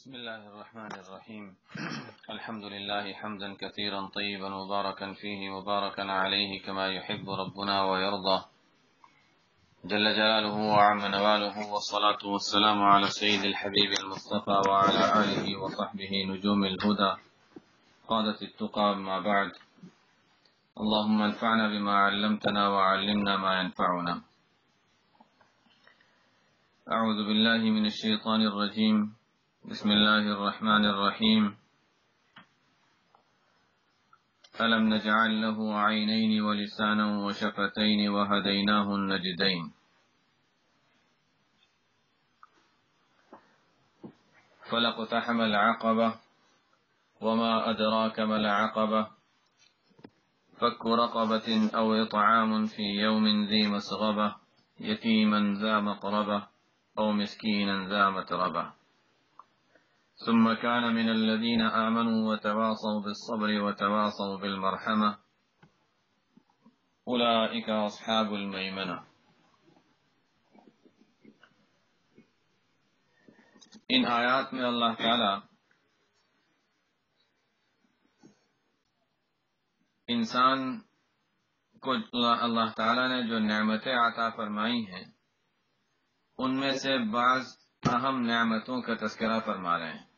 بسم الله الرحمن الرحيم الحمد لله حمدا كثيرا طيبا مباركا فيه مباركا عليه كما يحب ربنا ويرضى جل جلاله وعم نواله والصلاة والسلام على السيد الحبيب المصطفى وعلى آله وصحبه نجوم الهدى قادة التقى ما بعد اللهم انفعنا بما علمتنا وعلمنا ما ينفعنا. أعوذ بالله من الشيطان الرجيم. بسم الله الرحمن الرحيم. ألم نجعل له عينين ولسانا وشفتين وهديناه النجدين. فلاقتحم العقبة وما أدراك ما العقبة فك رقبة أو إطعام في يوم ذي مسغبة يتيما ذا مقربة أو مسكينا ذا متربة ثم كان من الذين آمنوا وتواصوا بالصبر وتواصوا بالمرحمة أولئك أصحاب الميمنة. ان آیات میں اللہ تعالی انسان کو اللہ تعالی نے جو نعمتیں عطا فرمائی ہیں ان میں سے بعض اہم نعمتوں کا تذکرہ فرما رہے ہیں،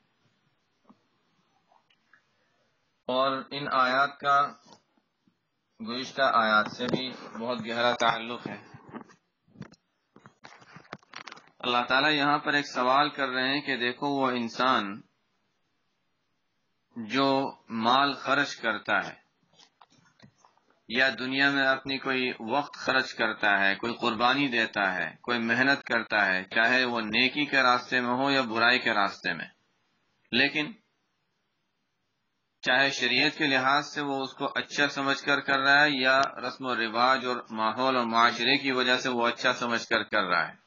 اور ان آیات کا گزشتہ آیات سے بھی بہت گہرا تعلق ہے۔ اللہ تعالیٰ یہاں پر ایک سوال کر رہے ہیں کہ دیکھو وہ انسان جو مال خرچ کرتا ہے یا دنیا میں اپنی کوئی وقت خرچ کرتا ہے، کوئی قربانی دیتا ہے، کوئی محنت کرتا ہے، چاہے وہ نیکی کے راستے میں ہو یا برائی کے راستے میں، لیکن چاہے شریعت کے لحاظ سے وہ اس کو اچھا سمجھ کر رہا ہے یا رسم و رواج اور ماحول اور معاشرے کی وجہ سے وہ اچھا سمجھ کر رہا ہے،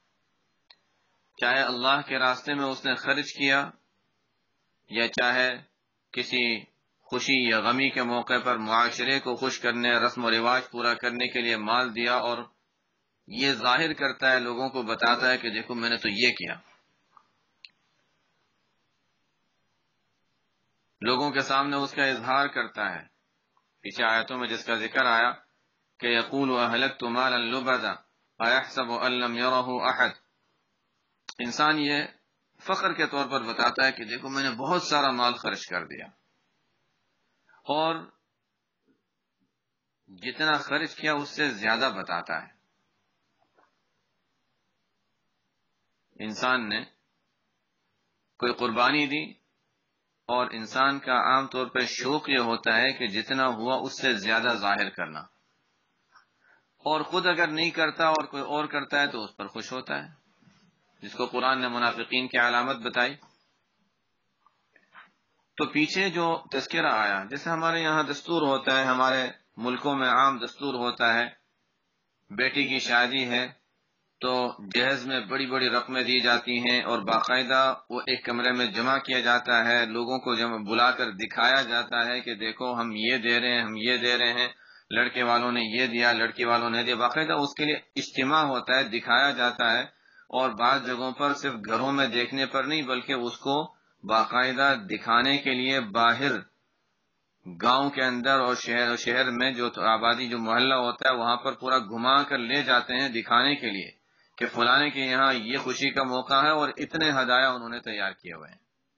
چاہے اللہ کے راستے میں اس نے خرچ کیا یا چاہے کسی خوشی یا غمی کے موقع پر معاشرے کو خوش کرنے، رسم و رواج پورا کرنے کے لیے مال دیا اور یہ ظاہر کرتا ہے، لوگوں کو بتاتا ہے کہ دیکھو میں نے تو یہ کیا، لوگوں کے سامنے اس کا اظہار کرتا ہے۔ پیچھے آیتوں میں جس کا ذکر آیا کہ یقول اہلکت مالا لبدا ایحسب ان لم یرہ احد، انسان یہ فخر کے طور پر بتاتا ہے کہ دیکھو میں نے بہت سارا مال خرچ کر دیا، اور جتنا خرچ کیا اس سے زیادہ بتاتا ہے۔ انسان نے کوئی قربانی دی اور انسان کا عام طور پر شوق یہ ہوتا ہے کہ جتنا ہوا اس سے زیادہ ظاہر کرنا، اور خود اگر نہیں کرتا اور کوئی اور کرتا ہے تو اس پر خوش ہوتا ہے، جس کو قرآن نے منافقین کی علامت بتائی۔ تو پیچھے جو تذکرہ آیا، جیسے ہمارے یہاں دستور ہوتا ہے، ہمارے ملکوں میں عام دستور ہوتا ہے، بیٹی کی شادی ہے تو جہیز میں بڑی بڑی رقمیں دی جاتی ہیں اور باقاعدہ وہ ایک کمرے میں جمع کیا جاتا ہے، لوگوں کو بلا کر دکھایا جاتا ہے کہ دیکھو ہم یہ دے رہے ہیں، ہم یہ دے رہے ہیں، لڑکے والوں نے یہ دیا، لڑکی والوں نے دیا، باقاعدہ اس کے لیے اجتماع ہوتا ہے، دکھایا جاتا ہے، اور بعض جگہوں پر صرف گھروں میں دیکھنے پر نہیں بلکہ اس کو باقاعدہ دکھانے کے لیے باہر گاؤں کے اندر اور شہر میں جو آبادی جو محلہ ہوتا ہے وہاں پر پورا گھما کر لے جاتے ہیں دکھانے کے لیے کہ فلانے کے یہاں یہ خوشی کا موقع ہے اور اتنے ہدایہ انہوں نے تیار کیے ہوئے ہیں۔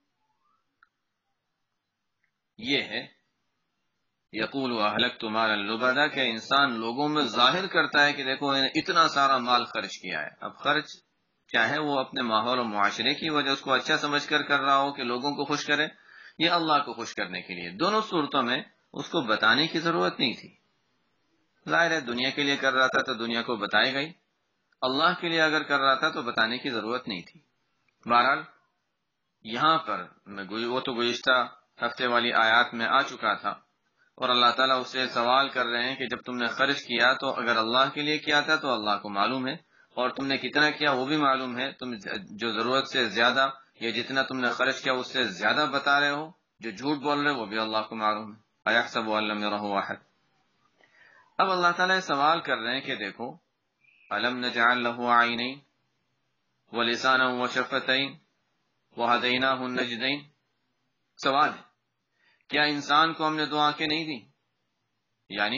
یہ ہے یقول اہلکت مالا لبدا، کہ انسان لوگوں میں ظاہر کرتا ہے کہ دیکھو میں نے اتنا سارا مال خرچ کیا ہے۔ اب خرچ چاہے وہ اپنے ماحول اور معاشرے کی وجہ اس کو اچھا سمجھ کر رہا ہو کہ لوگوں کو خوش کرے، یا اللہ کو خوش کرنے کے لیے، دونوں صورتوں میں اس کو بتانے کی ضرورت نہیں تھی۔ ظاہر ہے دنیا کے لیے کر رہا تھا تو دنیا کو بتائے گئی، اللہ کے لیے اگر کر رہا تھا تو بتانے کی ضرورت نہیں تھی۔ بہرحال یہاں پر وہ تو گزشتہ ہفتے والی آیات میں آ چکا تھا، اور اللہ تعالیٰ اس سے سوال کر رہے ہیں کہ جب تم نے خرچ کیا تو اگر اللہ کے لیے کیا تھا تو اللہ کو معلوم ہے، اور تم نے کتنا کیا وہ بھی معلوم ہے، تم جو ضرورت سے زیادہ یا جتنا تم نے خرچ کیا اس سے زیادہ بتا رہے ہو، جو جھوٹ بول رہے وہ بھی اللہ کو معلوم ہے۔ ایحسب ان لم یرہ احد۔ اب اللہ تعالیٰ سوال کر رہے ہیں کہ دیکھو الم نجعل لہ عینین ولسانا وشفتین، وَهَدَيْنَاهُ النَّجْدَيْنِ. سوال ہے، کیا انسان کو ہم نے دو آنکھیں نہیں دی؟ یعنی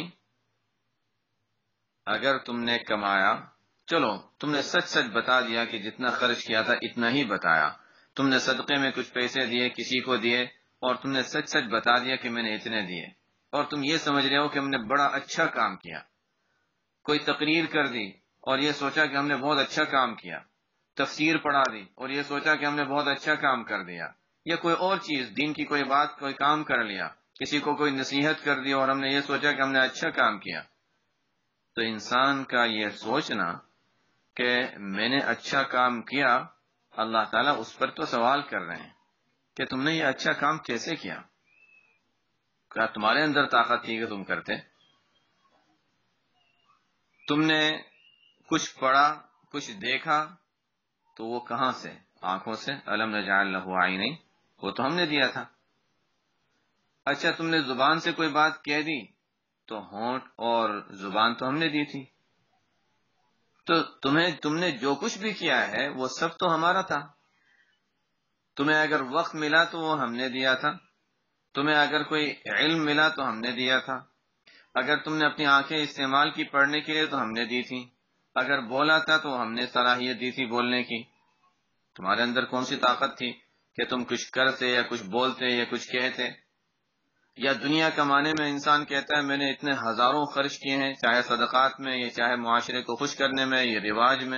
اگر تم نے کمایا، چلو تم نے سچ سچ بتا دیا کہ جتنا خرچ کیا تھا اتنا ہی بتایا، تم نے صدقے میں کچھ پیسے دیے، کسی کو دیے، اور تم نے سچ سچ بتا دیا کہ میں نے اتنے دیے، اور تم یہ سمجھ رہے ہو کہ ہم نے بڑا اچھا کام کیا، کوئی تقریر کر دی اور یہ سوچا کہ ہم نے بہت اچھا کام کیا، تفسیر پڑھا دی اور یہ سوچا کہ ہم نے بہت اچھا کام کر دیا، یا کوئی اور چیز دین کی کوئی بات کوئی کام کر لیا، کسی کو کوئی نصیحت کر دی اور ہم نے یہ سوچا کہ ہم نے اچھا کام کیا، تو انسان کا یہ سوچنا کہ میں نے اچھا کام کیا، اللہ تعالیٰ اس پر تو سوال کر رہے ہیں کہ تم نے یہ اچھا کام کیسے کیا؟ کیا تمہارے اندر طاقت تھی کہ تم کرتے؟ تم نے کچھ پڑھا، کچھ دیکھا، تو وہ کہاں سے؟ آنکھوں سے. الم نجعل لہ عینین، وہ تو ہم نے دیا تھا. اچھا تم نے زبان سے کوئی بات کہہ دی، تو ہونٹ اور زبان تو ہم نے دی تھی. تو تم نے جو کچھ بھی کیا ہے وہ سب تو ہمارا تھا. تمہیں اگر وقت ملا تو وہ ہم نے دیا تھا، تمہیں اگر کوئی علم ملا تو ہم نے دیا تھا، اگر تم نے اپنی آنکھیں استعمال کی پڑھنے کے لیے تو ہم نے دی تھی، اگر بولا تھا تو ہم نے صلاحیت دی تھی بولنے کی. تمہارے اندر کون سی طاقت تھی کہ تم کچھ کرتے یا کچھ بولتے یا کچھ کہتے؟ یا دنیا کمانے میں انسان کہتا ہے میں نے اتنے ہزاروں خرچ کیے ہیں، چاہے صدقات میں یا چاہے معاشرے کو خوش کرنے میں یا رواج میں.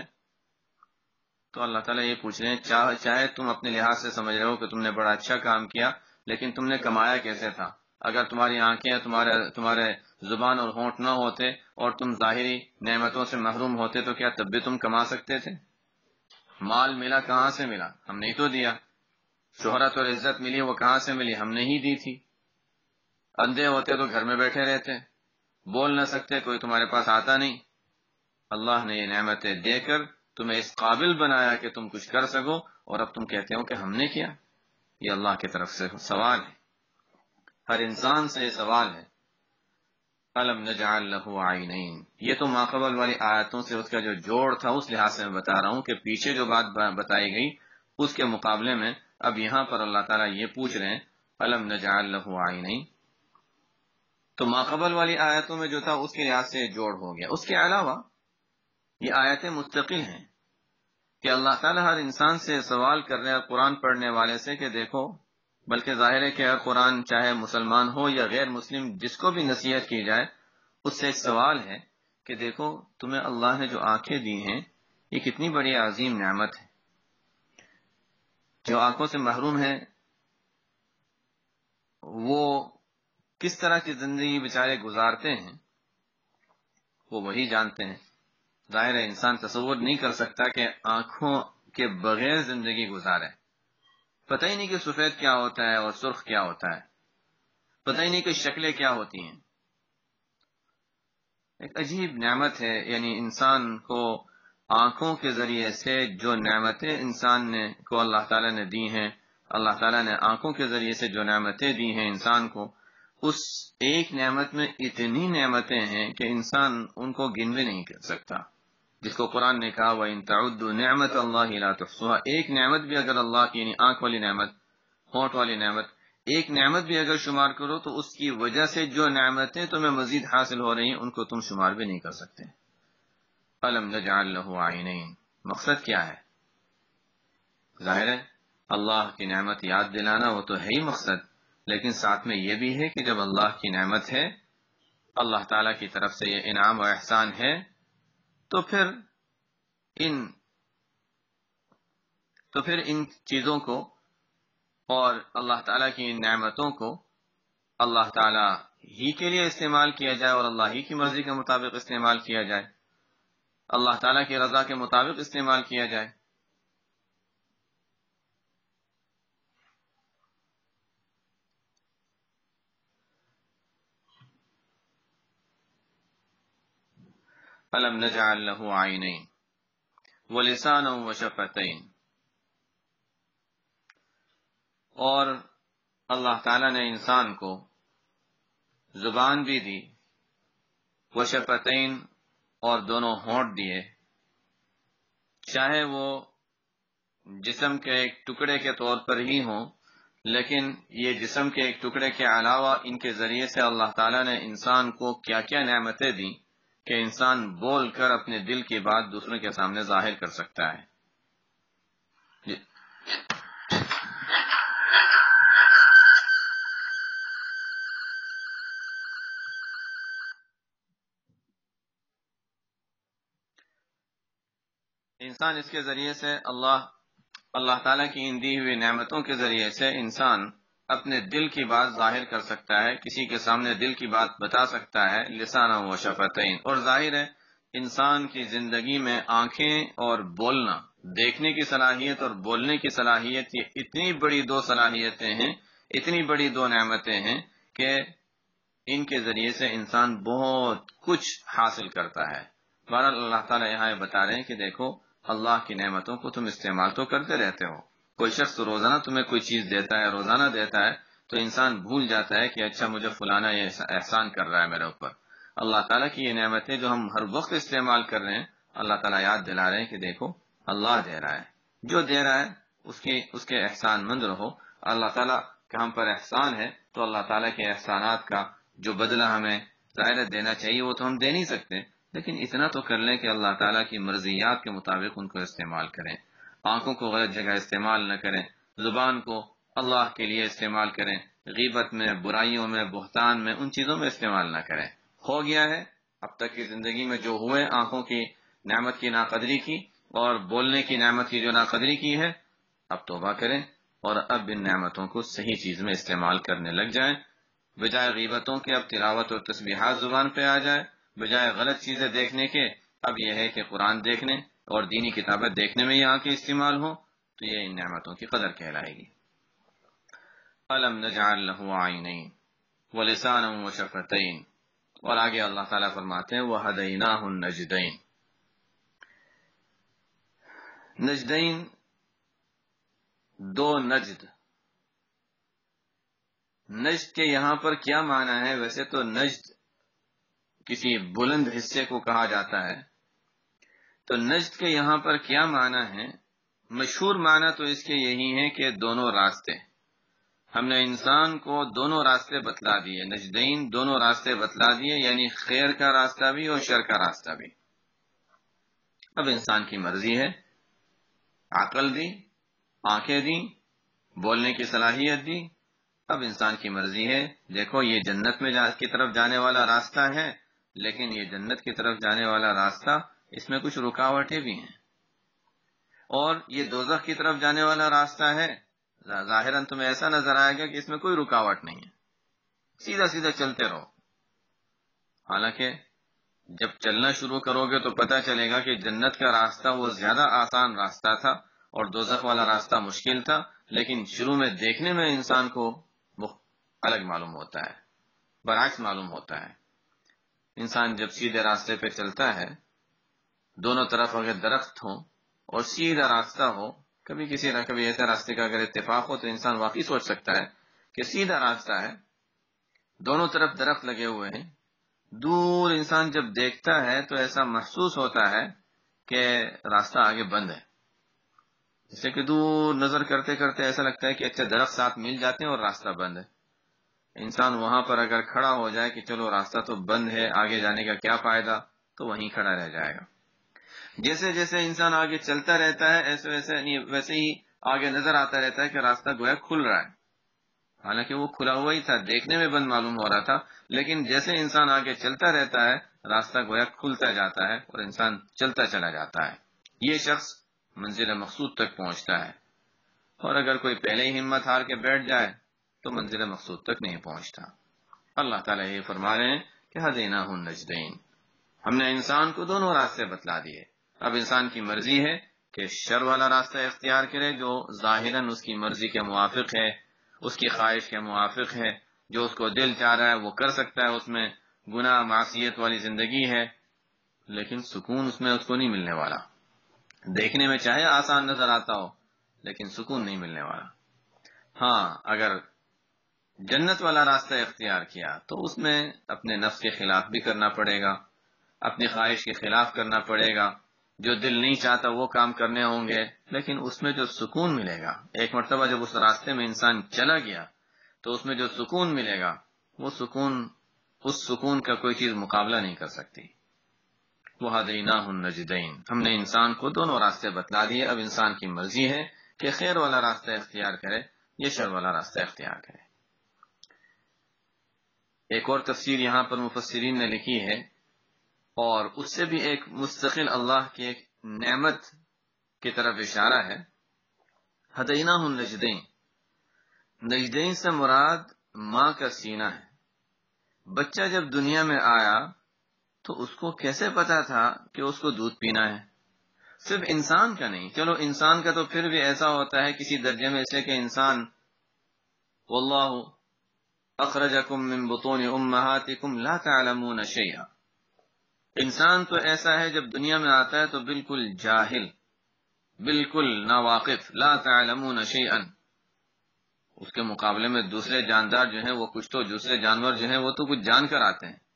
تو اللہ تعالیٰ یہ پوچھ رہے ہیں چاہے تم اپنے لحاظ سے سمجھ رہے ہو کہ تم نے بڑا اچھا کام کیا، لیکن تم نے کمایا کیسے تھا؟ اگر تمہاری آنکھیں تمہارے زبان اور ہونٹ نہ ہوتے اور تم ظاہری نعمتوں سے محروم ہوتے تو کیا تب بھی تم کما سکتے تھے؟ مال ملا کہاں سے ملا؟ ہم نے ہی تو دیا. شہرت اور عزت ملی وہ کہاں سے ملی؟ ہم نے ہی دی تھی. اندھے ہوتے تو گھر میں بیٹھے رہتے، بول نہ سکتے، کوئی تمہارے پاس آتا نہیں. اللہ نے یہ نعمتیں دے کر تمہیں اس قابل بنایا کہ تم کچھ کر سکو، اور اب تم کہتے ہو کہ ہم نے کیا. یہ اللہ کی طرف سے سوال ہے، ہر انسان سے یہ سوال ہے. الم نجعل لہ عینین. یہ تو ماقبل والی آیتوں سے اس کا جو جوڑ تھا اس لحاظ سے میں بتا رہا ہوں کہ پیچھے جو بات بتائی گئی اس کے مقابلے میں اب یہاں پر اللہ تعالیٰ یہ پوچھ رہے ہیں الم نجعل لہ عینین. تو ماقبل والی آیتوں میں جو تھا اس کے لحاظ سے جوڑ ہو گیا. اس کے علاوہ یہ آیتیں مستقل ہیں کہ اللہ تعالیٰ ہر انسان سے سوال کر رہے ہیں قرآن پڑھنے والے سے کہ دیکھو، بلکہ ظاہر ہے کہ ہر قرآن چاہے مسلمان ہو یا غیر مسلم جس کو بھی نصیحت کی جائے اس سے ایک سوال ہے کہ دیکھو تمہیں اللہ نے جو آنکھیں دی ہیں یہ کتنی بڑی عظیم نعمت ہے. جو آنکھوں سے محروم ہے وہ کس طرح کی زندگی بیچارے گزارتے ہیں وہ وہی جانتے ہیں. ظاہر ہے انسان تصور نہیں کر سکتا کہ آنکھوں کے بغیر زندگی گزارے. پتہ ہی نہیں کہ سفید کیا ہوتا ہے اور سرخ کیا ہوتا ہے، پتہ ہی نہیں کہ شکلیں کیا ہوتی ہیں. ایک عجیب نعمت ہے. یعنی انسان کو آنکھوں کے ذریعے سے جو نعمتیں انسان کو اللہ تعالیٰ نے دی ہیں، اللہ تعالیٰ نے آنکھوں کے ذریعے سے جو نعمتیں دی ہیں انسان کو، اس ایک نعمت میں اتنی نعمتیں ہیں کہ انسان ان کو گن بھی نہیں کر سکتا. جس کو قرآن نے کہا وَإِن تَعُدُّوا نِعْمَتَ اللَّهِ لَا تُحْصُوهَا. ایک نعمت بھی اگر اللہ کی، یعنی آنکھ والی نعمت، ہونٹ والی نعمت، ایک نعمت بھی اگر شمار کرو تو اس کی وجہ سے جو نعمتیں تمہیں مزید حاصل ہو رہی ہیں ان کو تم شمار بھی نہیں کر سکتے. الم نجعل لہ عینین. مقصد کیا ہے؟ ظاہر ہے اللہ کی نعمت یاد دلانا وہ تو ہے ہی مقصد، لیکن ساتھ میں یہ بھی ہے کہ جب اللہ کی نعمت ہے، اللہ تعالیٰ کی طرف سے یہ انعام و احسان ہے، تو پھر ان چیزوں کو اور اللہ تعالیٰ کی ان نعمتوں کو اللہ تعالیٰ ہی کے لیے استعمال کیا جائے اور اللہ ہی کی مرضی کے مطابق استعمال کیا جائے، اللہ تعالیٰ کی رضا کے مطابق استعمال کیا جائے. الم نجعل لہ عینین ولسانا وشفتین. اور اللہ تعالیٰ نے انسان کو زبان بھی دی، وشفتین اور دونوں ہونٹ دیے. چاہے وہ جسم کے ایک ٹکڑے کے طور پر ہی ہوں، لیکن یہ جسم کے ایک ٹکڑے کے علاوہ ان کے ذریعے سے اللہ تعالیٰ نے انسان کو کیا کیا نعمتیں دی کہ انسان بول کر اپنے دل کی بات دوسروں کے سامنے ظاہر کر سکتا ہے۔ انسان اس کے ذریعے سے اللہ تعالیٰ کی ان دی ہوئی نعمتوں کے ذریعے سے انسان اپنے دل کی بات ظاہر کر سکتا ہے، کسی کے سامنے دل کی بات بتا سکتا ہے، لسان و شفتین۔ اور ظاہر ہے انسان کی زندگی میں آنکھیں اور بولنا، دیکھنے کی صلاحیت اور بولنے کی صلاحیت، یہ اتنی بڑی دو صلاحیتیں ہیں، اتنی بڑی دو نعمتیں ہیں کہ ان کے ذریعے سے انسان بہت کچھ حاصل کرتا ہے۔ بہرحال اللہ تعالیٰ یہاں یہ بتا رہے ہیں کہ دیکھو اللہ کی نعمتوں کو تم استعمال تو کرتے رہتے ہو، کوئی شخص روزانہ تمہیں کوئی چیز دیتا ہے، روزانہ دیتا ہے، تو انسان بھول جاتا ہے کہ اچھا مجھے فلانا یہ احسان کر رہا ہے میرے اوپر۔ اللہ تعالیٰ کی یہ نعمتیں جو ہم ہر وقت استعمال کر رہے ہیں، اللہ تعالیٰ یاد دلا رہے ہیں کہ دیکھو اللہ دے رہا ہے، جو دے رہا ہے اس کے احسان مند رہو۔ اللہ تعالیٰ کا ہم پر احسان ہے تو اللہ تعالیٰ کے احسانات کا جو بدلہ ہمیں ظاہر دینا چاہیے وہ تو ہم دے نہیں سکتے، لیکن اتنا تو کر لیں کہ اللہ تعالیٰ کی مرضیات کے مطابق ان کو استعمال کریں، آنکھوں کو غلط جگہ استعمال نہ کریں، زبان کو اللہ کے لیے استعمال کریں، غیبت میں، برائیوں میں، بہتان میں، ان چیزوں میں استعمال نہ کریں۔ ہو گیا ہے اب تک کی زندگی میں جو ہوئے، آنکھوں کی نعمت کی ناقدری کی اور بولنے کی نعمت کی جو ناقدری کی ہے، اب توبہ کریں اور اب ان نعمتوں کو صحیح چیز میں استعمال کرنے لگ جائیں۔ بجائے غیبتوں کے اب تلاوت اور تسبیحات زبان پہ آ جائے، بجائے غلط چیزیں دیکھنے کے اب یہ ہے کہ قرآن دیکھنے اور دینی کتابیں دیکھنے میں یہ آنکھیں استعمال ہوں، تو یہ ان نعمتوں کی قدر کہلائے گی۔ أَلَمْ نَجْعَلْ لَهُ عَيْنَيْنِ وَلِسَانًا وَشَفَتَيْنِ، اور آگے اللہ تعالیٰ فرماتے ہیں وَهَدَيْنَاهُ النَّجْدَيْنِ۔ نجدین، دو نجد۔ نجد کے یہاں پر کیا معنی ہے؟ ویسے تو نجد کسی بلند حصے کو کہا جاتا ہے، تو نجد کے یہاں پر کیا معنی ہے؟ مشہور معنی تو اس کے یہی ہے کہ دونوں راستے، ہم نے انسان کو دونوں راستے بتلا دیے، نجدین دونوں راستے بتلا دیے، یعنی خیر کا راستہ بھی اور شر کا راستہ بھی۔ اب انسان کی مرضی ہے، عقل دی، آنکھیں دی، بولنے کی صلاحیت دی، اب انسان کی مرضی ہے۔ دیکھو یہ جنت میں کی طرف جانے والا راستہ ہے، لیکن یہ جنت کی طرف جانے والا راستہ اس میں کچھ رکاوٹیں بھی ہیں، اور یہ دوزخ کی طرف جانے والا راستہ ہے، ظاہراً تمہیں ایسا نظر آئے گا کہ اس میں کوئی رکاوٹ نہیں ہے، سیدھا سیدھا چلتے رہو، حالانکہ جب چلنا شروع کرو گے تو پتہ چلے گا کہ جنت کا راستہ وہ زیادہ آسان راستہ تھا اور دوزخ والا راستہ مشکل تھا، لیکن شروع میں دیکھنے میں انسان کو الگ معلوم ہوتا ہے، برعکس معلوم ہوتا ہے۔ انسان جب سیدھے راستے پہ چلتا ہے، دونوں طرف اگر درخت ہوں اور سیدھا راستہ ہو، کبھی کسی نہ کبھی ایسے راستے کا اگر اتفاق ہو تو انسان واقعی سوچ سکتا ہے کہ سیدھا راستہ ہے، دونوں طرف درخت لگے ہوئے ہیں، دور انسان جب دیکھتا ہے تو ایسا محسوس ہوتا ہے کہ راستہ آگے بند ہے، جیسے کہ دور نظر کرتے کرتے ایسا لگتا ہے کہ اچھا درخت ساتھ مل جاتے ہیں اور راستہ بند ہے۔ انسان وہاں پر اگر کھڑا ہو جائے کہ چلو راستہ تو بند ہے، آگے جانے کا کیا فائدہ، تو وہیں کھڑا رہ جائے گا۔ جیسے جیسے انسان آگے چلتا رہتا ہے ویسے ہی آگے نظر آتا رہتا ہے کہ راستہ گویا کھل رہا ہے، حالانکہ وہ کھلا ہوا ہی تھا، دیکھنے میں بند معلوم ہو رہا تھا، لیکن جیسے انسان آگے چلتا رہتا ہے راستہ گویا کھلتا جاتا ہے اور انسان چلتا چلا جاتا ہے۔ یہ شخص منزل مقصود تک پہنچتا ہے، اور اگر کوئی پہلے ہی ہمت ہار کے بیٹھ جائے تو منزل مقصود تک نہیں پہنچتا۔ اللہ تعالیٰ یہ فرما رہے ہیں کہ ہدیناہ النجدین، ہم نے انسان کو دونوں راستے بتلا دیے، اب انسان کی مرضی ہے کہ شر والا راستہ اختیار کرے جو ظاہراً اس کی مرضی کے موافق ہے، اس کی خواہش کے موافق ہے، جو اس کو دل چاہ رہا ہے وہ کر سکتا ہے، اس میں گناہ معصیت والی زندگی ہے، لیکن سکون اس میں اس کو نہیں ملنے والا، دیکھنے میں چاہے آسان نظر آتا ہو لیکن سکون نہیں ملنے والا۔ ہاں اگر جنت والا راستہ اختیار کیا تو اس میں اپنے نفس کے خلاف بھی کرنا پڑے گا، اپنی خواہش کے خلاف کرنا پڑے گا، جو دل نہیں چاہتا وہ کام کرنے ہوں گے، لیکن اس میں جو سکون ملے گا، ایک مرتبہ جب اس راستے میں انسان چلا گیا تو اس میں جو سکون ملے گا، وہ سکون، اس سکون کا کوئی چیز مقابلہ نہیں کر سکتی۔ وَهَدَيْنَاهُ النَّجْدَيْنِ، ہم نے انسان کو دونوں راستے بتلا دیے، اب انسان کی مرضی ہے کہ خیر والا راستہ اختیار کرے یا شر والا راستہ اختیار کرے۔ ایک اور تفسیر یہاں پر مفسرین نے لکھی ہے، اور اس سے بھی ایک مستقل اللہ کی ایک نعمت کی طرف اشارہ ہے۔ ہدیناہ النجدین، نجدین سے مراد ماں کا سینہ ہے۔ بچہ جب دنیا میں آیا تو اس کو کیسے پتا تھا کہ اس کو دودھ پینا ہے؟ صرف انسان کا نہیں، چلو انسان کا تو پھر بھی ایسا ہوتا ہے کسی درجے میں سے کہ انسان واللہ اخرجکم من بطون امہاتکم لا تعلمون شیئا، انسان تو ایسا ہے جب دنیا میں آتا ہے تو بالکل جاہل، بالکل ناواقف، لا تعلمون شیئا، اس کے مقابلے میں دوسرے جاندار جو ہیں وہ کچھ تو، دوسرے جانور جو ہیں وہ تو کچھ جان کر آتے ہیں،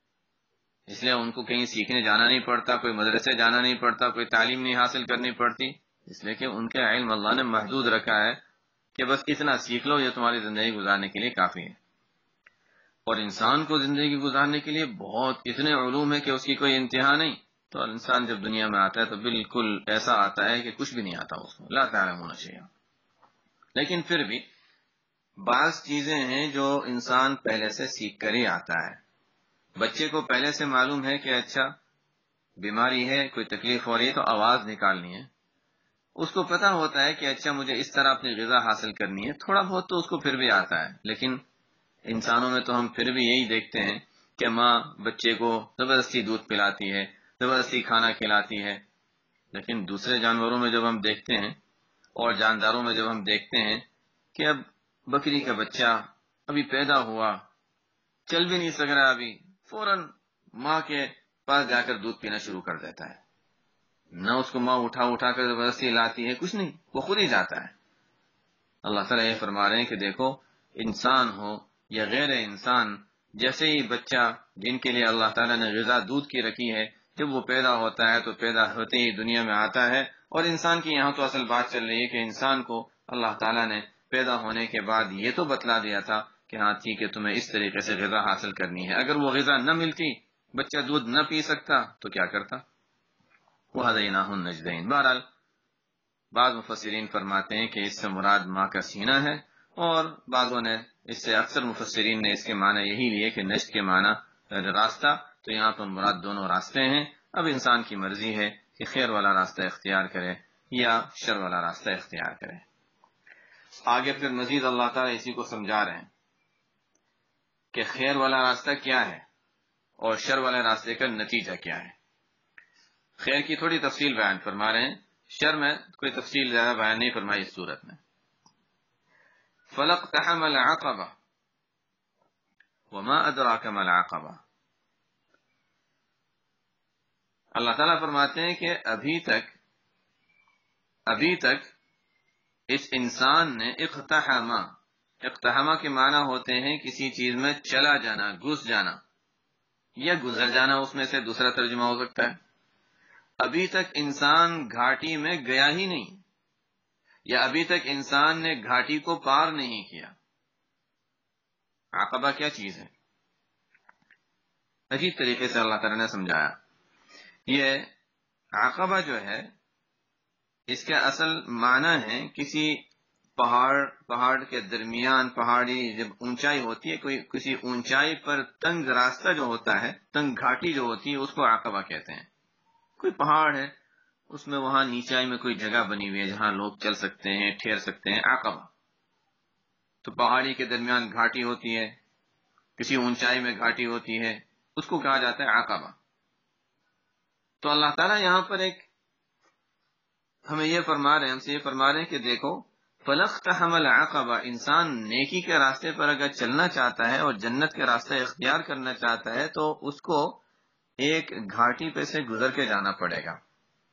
اس لیے ان کو کہیں سیکھنے جانا نہیں پڑتا، کوئی مدرسے جانا نہیں پڑتا، کوئی تعلیم نہیں حاصل کرنی پڑتی، اس لیے کہ ان کے علم اللہ نے محدود رکھا ہے کہ بس اتنا سیکھ لو، یہ تمہاری زندگی گزارنے کے لیے کافی ہے۔ اور انسان کو زندگی گزارنے کے لیے بہت اتنے علوم ہے کہ اس کی کوئی انتہا نہیں، تو انسان جب دنیا میں آتا ہے تو بالکل ایسا آتا ہے کہ کچھ بھی نہیں آتا اس کو، لا تعلمون شیئا۔ لیکن پھر بھی بعض چیزیں ہیں جو انسان پہلے سے سیکھ کر ہی آتا ہے۔ بچے کو پہلے سے معلوم ہے کہ اچھا بیماری ہے، کوئی تکلیف ہو رہی ہے تو آواز نکالنی ہے، اس کو پتا ہوتا ہے کہ اچھا مجھے اس طرح اپنی غذا حاصل کرنی ہے، تھوڑا بہت تو اس کو پھر بھی آتا ہے۔ لیکن انسانوں میں تو ہم پھر بھی یہی دیکھتے ہیں کہ ماں بچے کو زبردستی دودھ پلاتی ہے، زبردستی کھانا کھلاتی ہے، لیکن دوسرے جانوروں میں جب ہم دیکھتے ہیں اور جانداروں میں جب ہم دیکھتے ہیں کہ اب بکری کا بچہ ابھی پیدا ہوا، چل بھی نہیں سک رہا، ابھی فوراً ماں کے پاس جا کر دودھ پینا شروع کر دیتا ہے، نہ اس کو ماں اٹھا کر زبردستی لاتی ہے، کچھ نہیں، وہ خود ہی جاتا ہے۔ اللہ تعالیٰ یہ فرما رہے ہیں کہ دیکھو انسان ہو یا غیر انسان، جیسے ہی بچہ جن کے لیے اللہ تعالیٰ نے غذا دودھ کی رکھی ہے، جب وہ پیدا ہوتا ہے تو پیدا ہوتے ہی دنیا میں آتا ہے۔ اور انسان کی یہاں تو اصل بات چل رہی ہے کہ انسان کو اللہ تعالیٰ نے پیدا ہونے کے بعد یہ تو بتلا دیا تھا کہ ہاں ٹھیک ہے تمہیں اس طریقے سے غذا حاصل کرنی ہے، اگر وہ غذا نہ ملتی، بچہ دودھ نہ پی سکتا تو کیا کرتا؟ وَهَدَيْنَاهُ النَّجْدَيْنِ۔ بہرحال بعض مفسرین فرماتے ہیں کہ اس سے مراد ماں کا سینہ ہے، اور بعضوں نے اس سے، اکثر مفسرین نے اس کے معنی یہی لیے کہ نجد کے معنی راستہ، تو یہاں پر مراد دونوں راستے ہیں۔ اب انسان کی مرضی ہے کہ خیر والا راستہ اختیار کرے یا شر والا راستہ اختیار کرے۔ آگے پھر مزید اللہ تعالیٰ اسی کو سمجھا رہے ہیں کہ خیر والا راستہ کیا ہے اور شر والے راستے کا نتیجہ کیا ہے۔ خیر کی تھوڑی تفصیل بیان فرما رہے ہیں، شر میں کوئی تفصیل زیادہ بیان نہیں فرمائی اس صورت میں۔ فَلَقْتَحَمَ الْعَقَبَةَ وَمَا أَدْرَاكَ مَا الْعَقَبَةُ۔ اللہ تعالیٰ فرماتے ہیں کہ ابھی تک اس انسان نے اقتحمہ کے معنی ہوتے ہیں کسی چیز میں چلا جانا، گھس جانا، یا گزر جانا، اس میں سے دوسرا ترجمہ ہو سکتا ہے۔ ابھی تک انسان گھاٹی میں گیا ہی نہیں، یا ابھی تک انسان نے گھاٹی کو پار نہیں کیا۔ عقبہ کیا چیز ہے؟ عجیب طریقے سے اللہ تعالیٰ نے سمجھایا۔ یہ عقبہ جو ہے اس کا اصل معنی ہے کسی پہاڑ کے درمیان، پہاڑی جب اونچائی ہوتی ہے، کسی اونچائی پر تنگ راستہ جو ہوتا ہے، تنگ گھاٹی جو ہوتی ہے، اس کو عقبہ کہتے ہیں۔ کوئی پہاڑ ہے، اس میں وہاں نیچائی میں کوئی جگہ بنی ہوئی ہے جہاں لوگ چل سکتے ہیں، ٹھہر سکتے ہیں، عقبہ۔ تو پہاڑی کے درمیان گھاٹی ہوتی ہے، کسی اونچائی میں گھاٹی ہوتی ہے، اس کو کہا جاتا ہے عقبہ۔ تو اللہ تعالیٰ یہاں پر ہمیں یہ فرما رہے ہیں، ہم سے یہ فرما رہے ہیں کہ دیکھو فَلَقْتَحَمَ الْعَقَبَةَ، انسان نیکی کے راستے پر اگر چلنا چاہتا ہے اور جنت کے راستے اختیار کرنا چاہتا ہے تو اس کو ایک گھاٹی پہ سے گزر کے جانا پڑے گا۔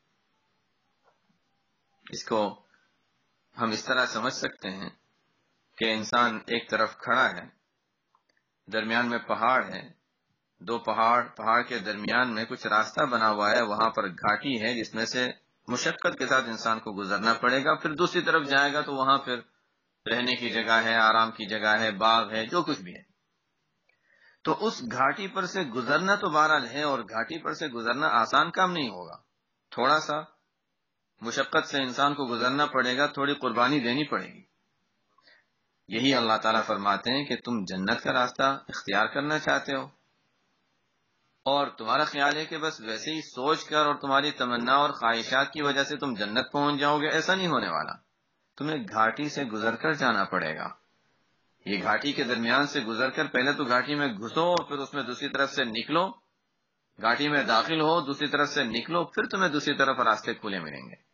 اس کو ہم اس طرح سمجھ سکتے ہیں کہ انسان ایک طرف کھڑا ہے، درمیان میں پہاڑ ہے، دو پہاڑ کے درمیان میں کچھ راستہ بنا ہوا ہے، وہاں پر گھاٹی ہے جس میں سے مشقت کے ساتھ انسان کو گزرنا پڑے گا، پھر دوسری طرف جائے گا تو وہاں پھر رہنے کی جگہ ہے، آرام کی جگہ ہے، باغ ہے، جو کچھ بھی ہے۔ تو اس گھاٹی پر سے گزرنا تو بہرحال ہے، اور گھاٹی پر سے گزرنا آسان کام نہیں ہوگا، تھوڑا سا مشقت سے انسان کو گزرنا پڑے گا، تھوڑی قربانی دینی پڑے گی۔ یہی اللہ تعالیٰ فرماتے ہیں کہ تم جنت کا راستہ اختیار کرنا چاہتے ہو، اور تمہارا خیال ہے کہ بس ویسے ہی سوچ کر اور تمہاری تمنا اور خواہشات کی وجہ سے تم جنت پہنچ جاؤ گے، ایسا نہیں ہونے والا۔ تمہیں گھاٹی سے گزر کر جانا پڑے گا، یہ گھاٹی کے درمیان سے گزر کر پہلے تو گھاٹی میں گھسو، پھر اس میں دوسری طرف سے نکلو، گھاٹی میں داخل ہو، دوسری طرف سے نکلو، پھر تمہیں دوسری طرف راستے کھلے ملیں گے۔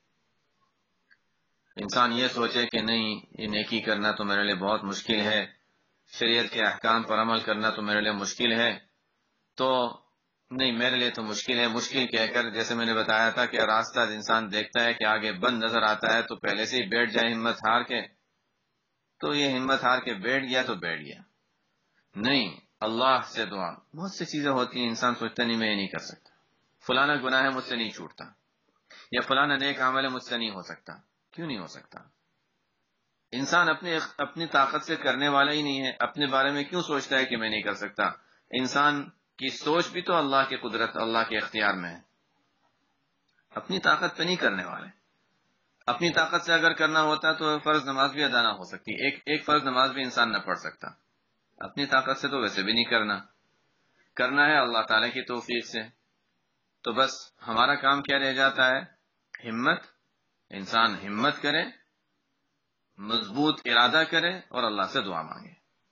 انسان یہ سوچے کہ نہیں، یہ نیکی کرنا تو میرے لیے بہت مشکل ہے، شریعت کے احکام پر عمل کرنا تو میرے لیے مشکل ہے، تو نہیں، میرے لیے تو مشکل ہے، مشکل کہہ کر جیسے میں نے بتایا تھا کہ راستہ انسان دیکھتا ہے کہ آگے بند نظر آتا ہے تو پہلے سے ہی بیٹھ جائے ہمت ہار کے، تو یہ ہمت ہار کے بیٹھ گیا تو بیٹھ گیا۔ نہیں، اللہ سے دعا، بہت سی چیزیں ہوتی ہیں انسان سوچتا نہیں میں یہ نہیں کر سکتا، فلانا گناہ ہے مجھ سے نہیں چھوٹتا، یا فلانا نیک عمل ہے مجھ سے نہیں ہو سکتا۔ کیوں نہیں ہو سکتا؟ انسان اپنی طاقت سے کرنے والا ہی نہیں ہے، اپنے بارے میں کیوں سوچتا ہے کہ میں نہیں کر سکتا؟ انسان کی سوچ بھی تو اللہ کی قدرت، اللہ کے اختیار میں ہے، اپنی طاقت پہ نہیں کرنے والے۔ اپنی طاقت سے اگر کرنا ہوتا تو فرض نماز بھی ادا نہ ہو سکتی، ایک فرض نماز بھی انسان نہ پڑھ سکتا۔ اپنی طاقت سے تو ویسے بھی نہیں کرنا ہے اللہ تعالیٰ کی توفیق سے۔ تو بس ہمارا کام کیا رہ جاتا ہے؟ ہمت، انسان ہمت کرے، مضبوط ارادہ کرے اور اللہ سے دعا مانگے،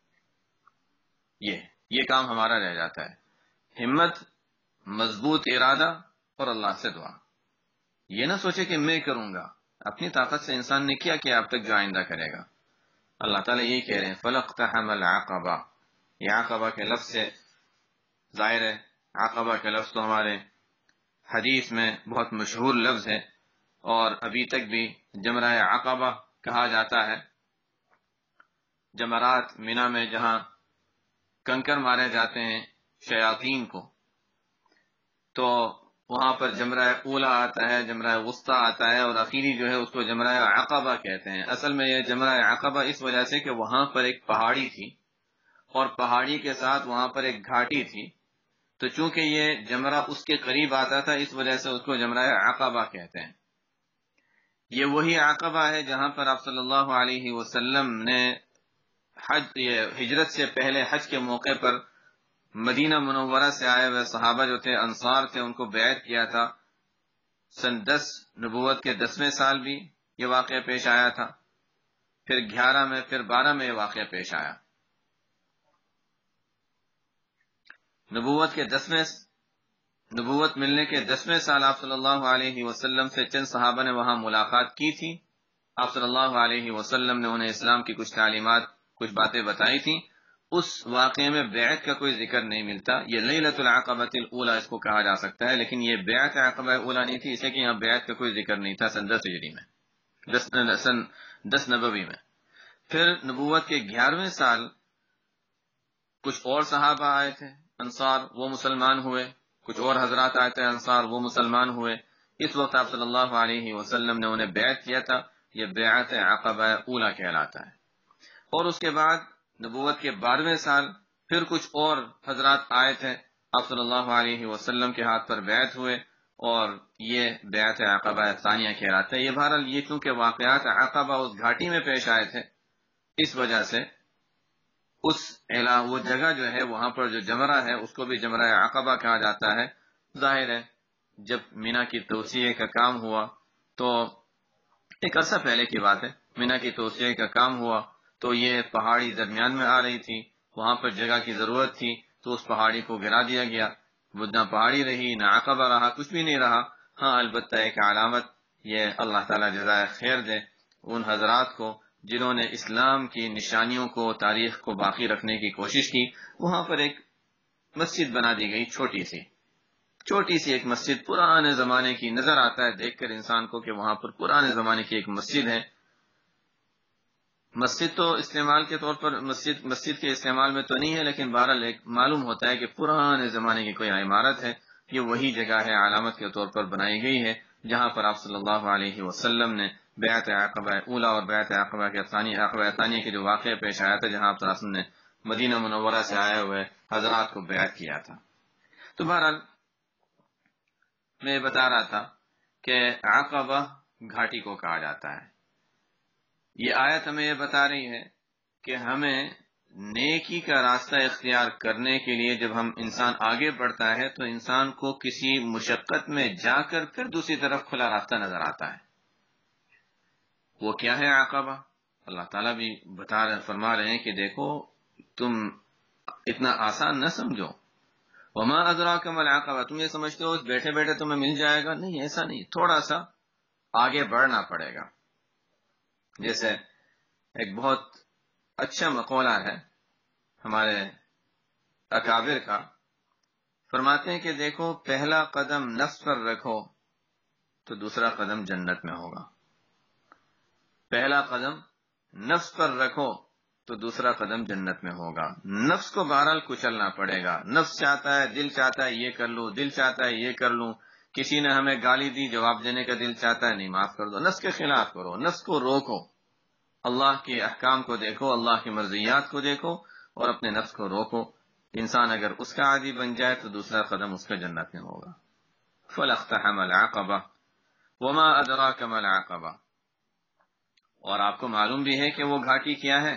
یہ کام ہمارا رہ جاتا ہے، ہمت، مضبوط ارادہ اور اللہ سے دعا۔ یہ نہ سوچے کہ میں کروں گا، اپنی طاقت سے انسان نے کیا اب تک جو آئندہ کرے گا۔ اللہ تعالیٰ یہی کہہ رہے ہیں فَلَاقْتَحَمَ الْعَقَبَةَ، یہ عقبہ کے لفظ سے ظاہر ہے، عقبہ کے لفظ تو ہمارے حدیث میں بہت مشہور لفظ ہے، اور ابھی تک بھی جمرہ عقبہ کہا جاتا ہے۔ جمرات مینا میں جہاں کنکر مارے جاتے ہیں شیاطین کو، تو وہاں پر جمرہ اولا آتا ہے، جمرہ وسطیٰ آتا ہے، اور اخیری جو ہے اس کو جمرہ عقبہ کہتے ہیں۔ اصل میں یہ جمرہ عقبہ اس وجہ سے کہ وہاں پر ایک پہاڑی تھی، اور پہاڑی کے ساتھ وہاں پر ایک گھاٹی تھی، تو چونکہ یہ جمرہ اس کے قریب آتا تھا اس وجہ سے اس کو جمرہ عقبہ کہتے ہیں۔ یہ وہی عقبہ ہے جہاں پر آپ صلی اللہ علیہ وسلم نے ہجرت سے پہلے حج کے موقع پر مدینہ منورہ سے آئے ہوئے صحابہ جو تھے، انصار تھے، ان کو بیعت کیا تھا۔ سن 10 نبوت کے 10ویں سال بھی یہ واقعہ پیش آیا تھا، پھر 11 میں، پھر 12 میں یہ واقعہ پیش آیا۔ نبوت ملنے کے 10ویں سال آپ صلی اللہ علیہ وسلم سے چند صحابہ نے وہاں ملاقات کی تھی۔ آپ صلی اللہ علیہ وسلم نے انہیں اسلام کی کچھ تعلیمات، کچھ باتیں بتائی تھیں۔ اس واقعے میں بیعت کا کوئی ذکر نہیں ملتا، یہ لیلۃ العقبۃ الاولی اس کو کہا جا سکتا ہے، لیکن یہ بیعت عقبہ اولی نہیں تھی، اسے کہ یہاں بیعت کا کوئی ذکر نہیں تھا۔ سن 10 ہجری میں، سن 10 نبوی میں۔ پھر نبوت کے 11ویں سال کچھ اور صحابہ آئے تھے انصار، وہ مسلمان ہوئے، کچھ اور حضرات آئے تھے انصار، وہ مسلمان ہوئے۔ اس وقت آپ صلی اللہ علیہ وسلم نے انہیں بیعت کیا تھا، یہ بیعت عقبہ اولی کہلاتا ہے۔ اور اس کے بعد نبوت کے 12ویں سال پھر کچھ اور حضرات آئے تھے، آپ صلی اللہ علیہ وسلم کے ہاتھ پر بیعت ہوئے، اور یہ بیعت عقبہ ثانیہ کہلاتا ہے۔ یہ بہرحال یہ چونکہ واقعات عقبہ اس گھاٹی میں پیش آئے تھے، اس وجہ سے وہ جگہ جو ہے وہاں پر جو جمرہ ہے اس کو بھی جمرہ عقبہ کہا جاتا ہے۔ ظاہر ہے جب مینا کی توسیع کا کام ہوا تو ایک عرصہ پہلے کی بات ہے، مینا کی توسیع کا کام ہوا تو یہ پہاڑی درمیان میں آ رہی تھی، وہاں پر جگہ کی ضرورت تھی، تو اس پہاڑی کو گرا دیا گیا، وہ نہ پہاڑی رہی نہ عقبہ رہا، کچھ بھی نہیں رہا۔ ہاں البتہ ایک علامت، یہ اللہ تعالیٰ جزائے خیر دے ان حضرات کو جنہوں نے اسلام کی نشانیوں کو، تاریخ کو باقی رکھنے کی کوشش کی۔ وہاں پر ایک مسجد بنا دی گئی، چھوٹی سی ایک مسجد، پرانے زمانے کی، نظر آتا ہے دیکھ کر انسان کو کہ وہاں پر پرانے زمانے کی ایک مسجد ہے۔ مسجد تو استعمال کے طور پر مسجد کے استعمال میں تو نہیں ہے، لیکن بہرحال معلوم ہوتا ہے کہ پرانے زمانے کی کوئی عمارت ہے، یہ وہی جگہ ہے، علامت کے طور پر بنائی گئی ہے جہاں پر آپ صلی اللہ علیہ وسلم نے بیعت عقبہ اولا اور بیعت عقبہ ثانیہ کے جو واقعہ پیش آیا تھا، جہاں آپ صلی اللہ علیہ وسلم نے مدینہ منورہ سے آئے ہوئے حضرات کو بیعت کیا تھا۔ تو بہرحال میں بتا رہا تھا کہ عقبہ گھاٹی کو کہا جاتا ہے۔ یہ آیت ہمیں یہ بتا رہی ہے کہ ہمیں نیکی کا راستہ اختیار کرنے کے لیے جب ہم انسان آگے بڑھتا ہے تو انسان کو کسی مشقت میں جا کر پھر دوسری طرف کھلا راستہ نظر آتا ہے۔ وہ کیا ہے عقبہ؟ اللہ تعالیٰ بھی فرما رہے ہیں کہ دیکھو تم اتنا آسان نہ سمجھو۔ وما ادراک ما العقبہ، تم یہ سمجھتے ہو بیٹھے بیٹھے تمہیں مل جائے گا، نہیں، ایسا نہیں، تھوڑا سا آگے بڑھنا پڑے گا۔ جیسے ایک بہت اچھا مقولہ ہے ہمارے اکابر کا، فرماتے ہیں کہ دیکھو پہلا قدم نفس پر رکھو تو دوسرا قدم جنت میں ہوگا۔ پہلا قدم نفس پر رکھو تو دوسرا قدم جنت میں ہوگا۔ نفس کو بہرحال کچلنا پڑے گا۔ نفس چاہتا ہے، دل چاہتا ہے یہ کر لوں، دل چاہتا ہے یہ کر لوں، کسی نے ہمیں گالی دی، جواب دینے کا دل چاہتا ہے نہیں، معاف کر دو۔ نفس کے خلاف کرو، نفس کو روکو، اللہ کے احکام کو دیکھو، اللہ کی مرضیات کو دیکھو اور اپنے نفس کو روکو۔ انسان اگر اس کا عادی بن جائے تو دوسرا قدم اس کا جنت میں ہوگا۔ فَلَاقْتَحَمَ الْعَقَبَةَ وَمَا أَدْرَاكَ مَا الْعَقَبَةُ، اور آپ کو معلوم بھی ہے کہ وہ گھاٹی کیا ہے؟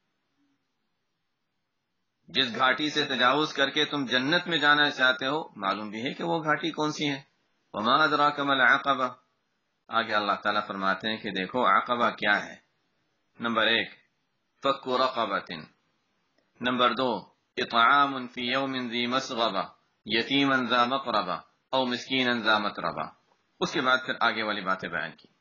جس گھاٹی سے تجاوز کر کے تم جنت میں جانا چاہتے ہو، معلوم بھی ہے کہ وہ گھاٹی کون سی ہے؟ وَمَا أَدْرَاكَ مَا الْعَقَبَةُ، آگے اللہ تعالیٰ فرماتے ہیں کہ دیکھو عقبہ کیا ہے۔ نمبر 1 فَكُّ رَقَبَةٍ، نمبر 2 اطعام فی یوم ذی مسغبہ یتیما ذا مقربہ او مسکینا ذا متربہ۔ اس کے بعد پھر آگے والی باتیں بیان کی۔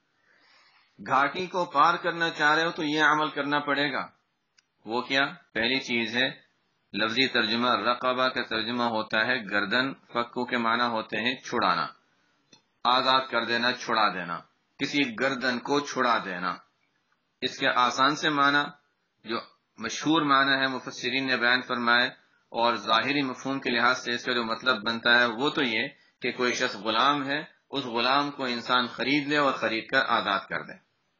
گھاٹی کو پار کرنا چاہ رہے ہو تو یہ عمل کرنا پڑے گا۔ وہ کیا؟ پہلی چیز ہے لفظی ترجمہ، رقبہ کا ترجمہ ہوتا ہے گردن، فکو کے معنی ہوتے ہیں چھڑانا، آزاد کر دینا، چھڑا دینا، کسی گردن کو چھڑا دینا۔ اس کے آسان سے معنی جو مشہور معنی ہے مفسرین نے بیان فرمائے، اور ظاہری مفہوم کے لحاظ سے اس کا جو مطلب بنتا ہے وہ تو یہ کہ کوئی شخص غلام ہے، اس غلام کو انسان خرید لے اور خرید کر آزاد کر دے،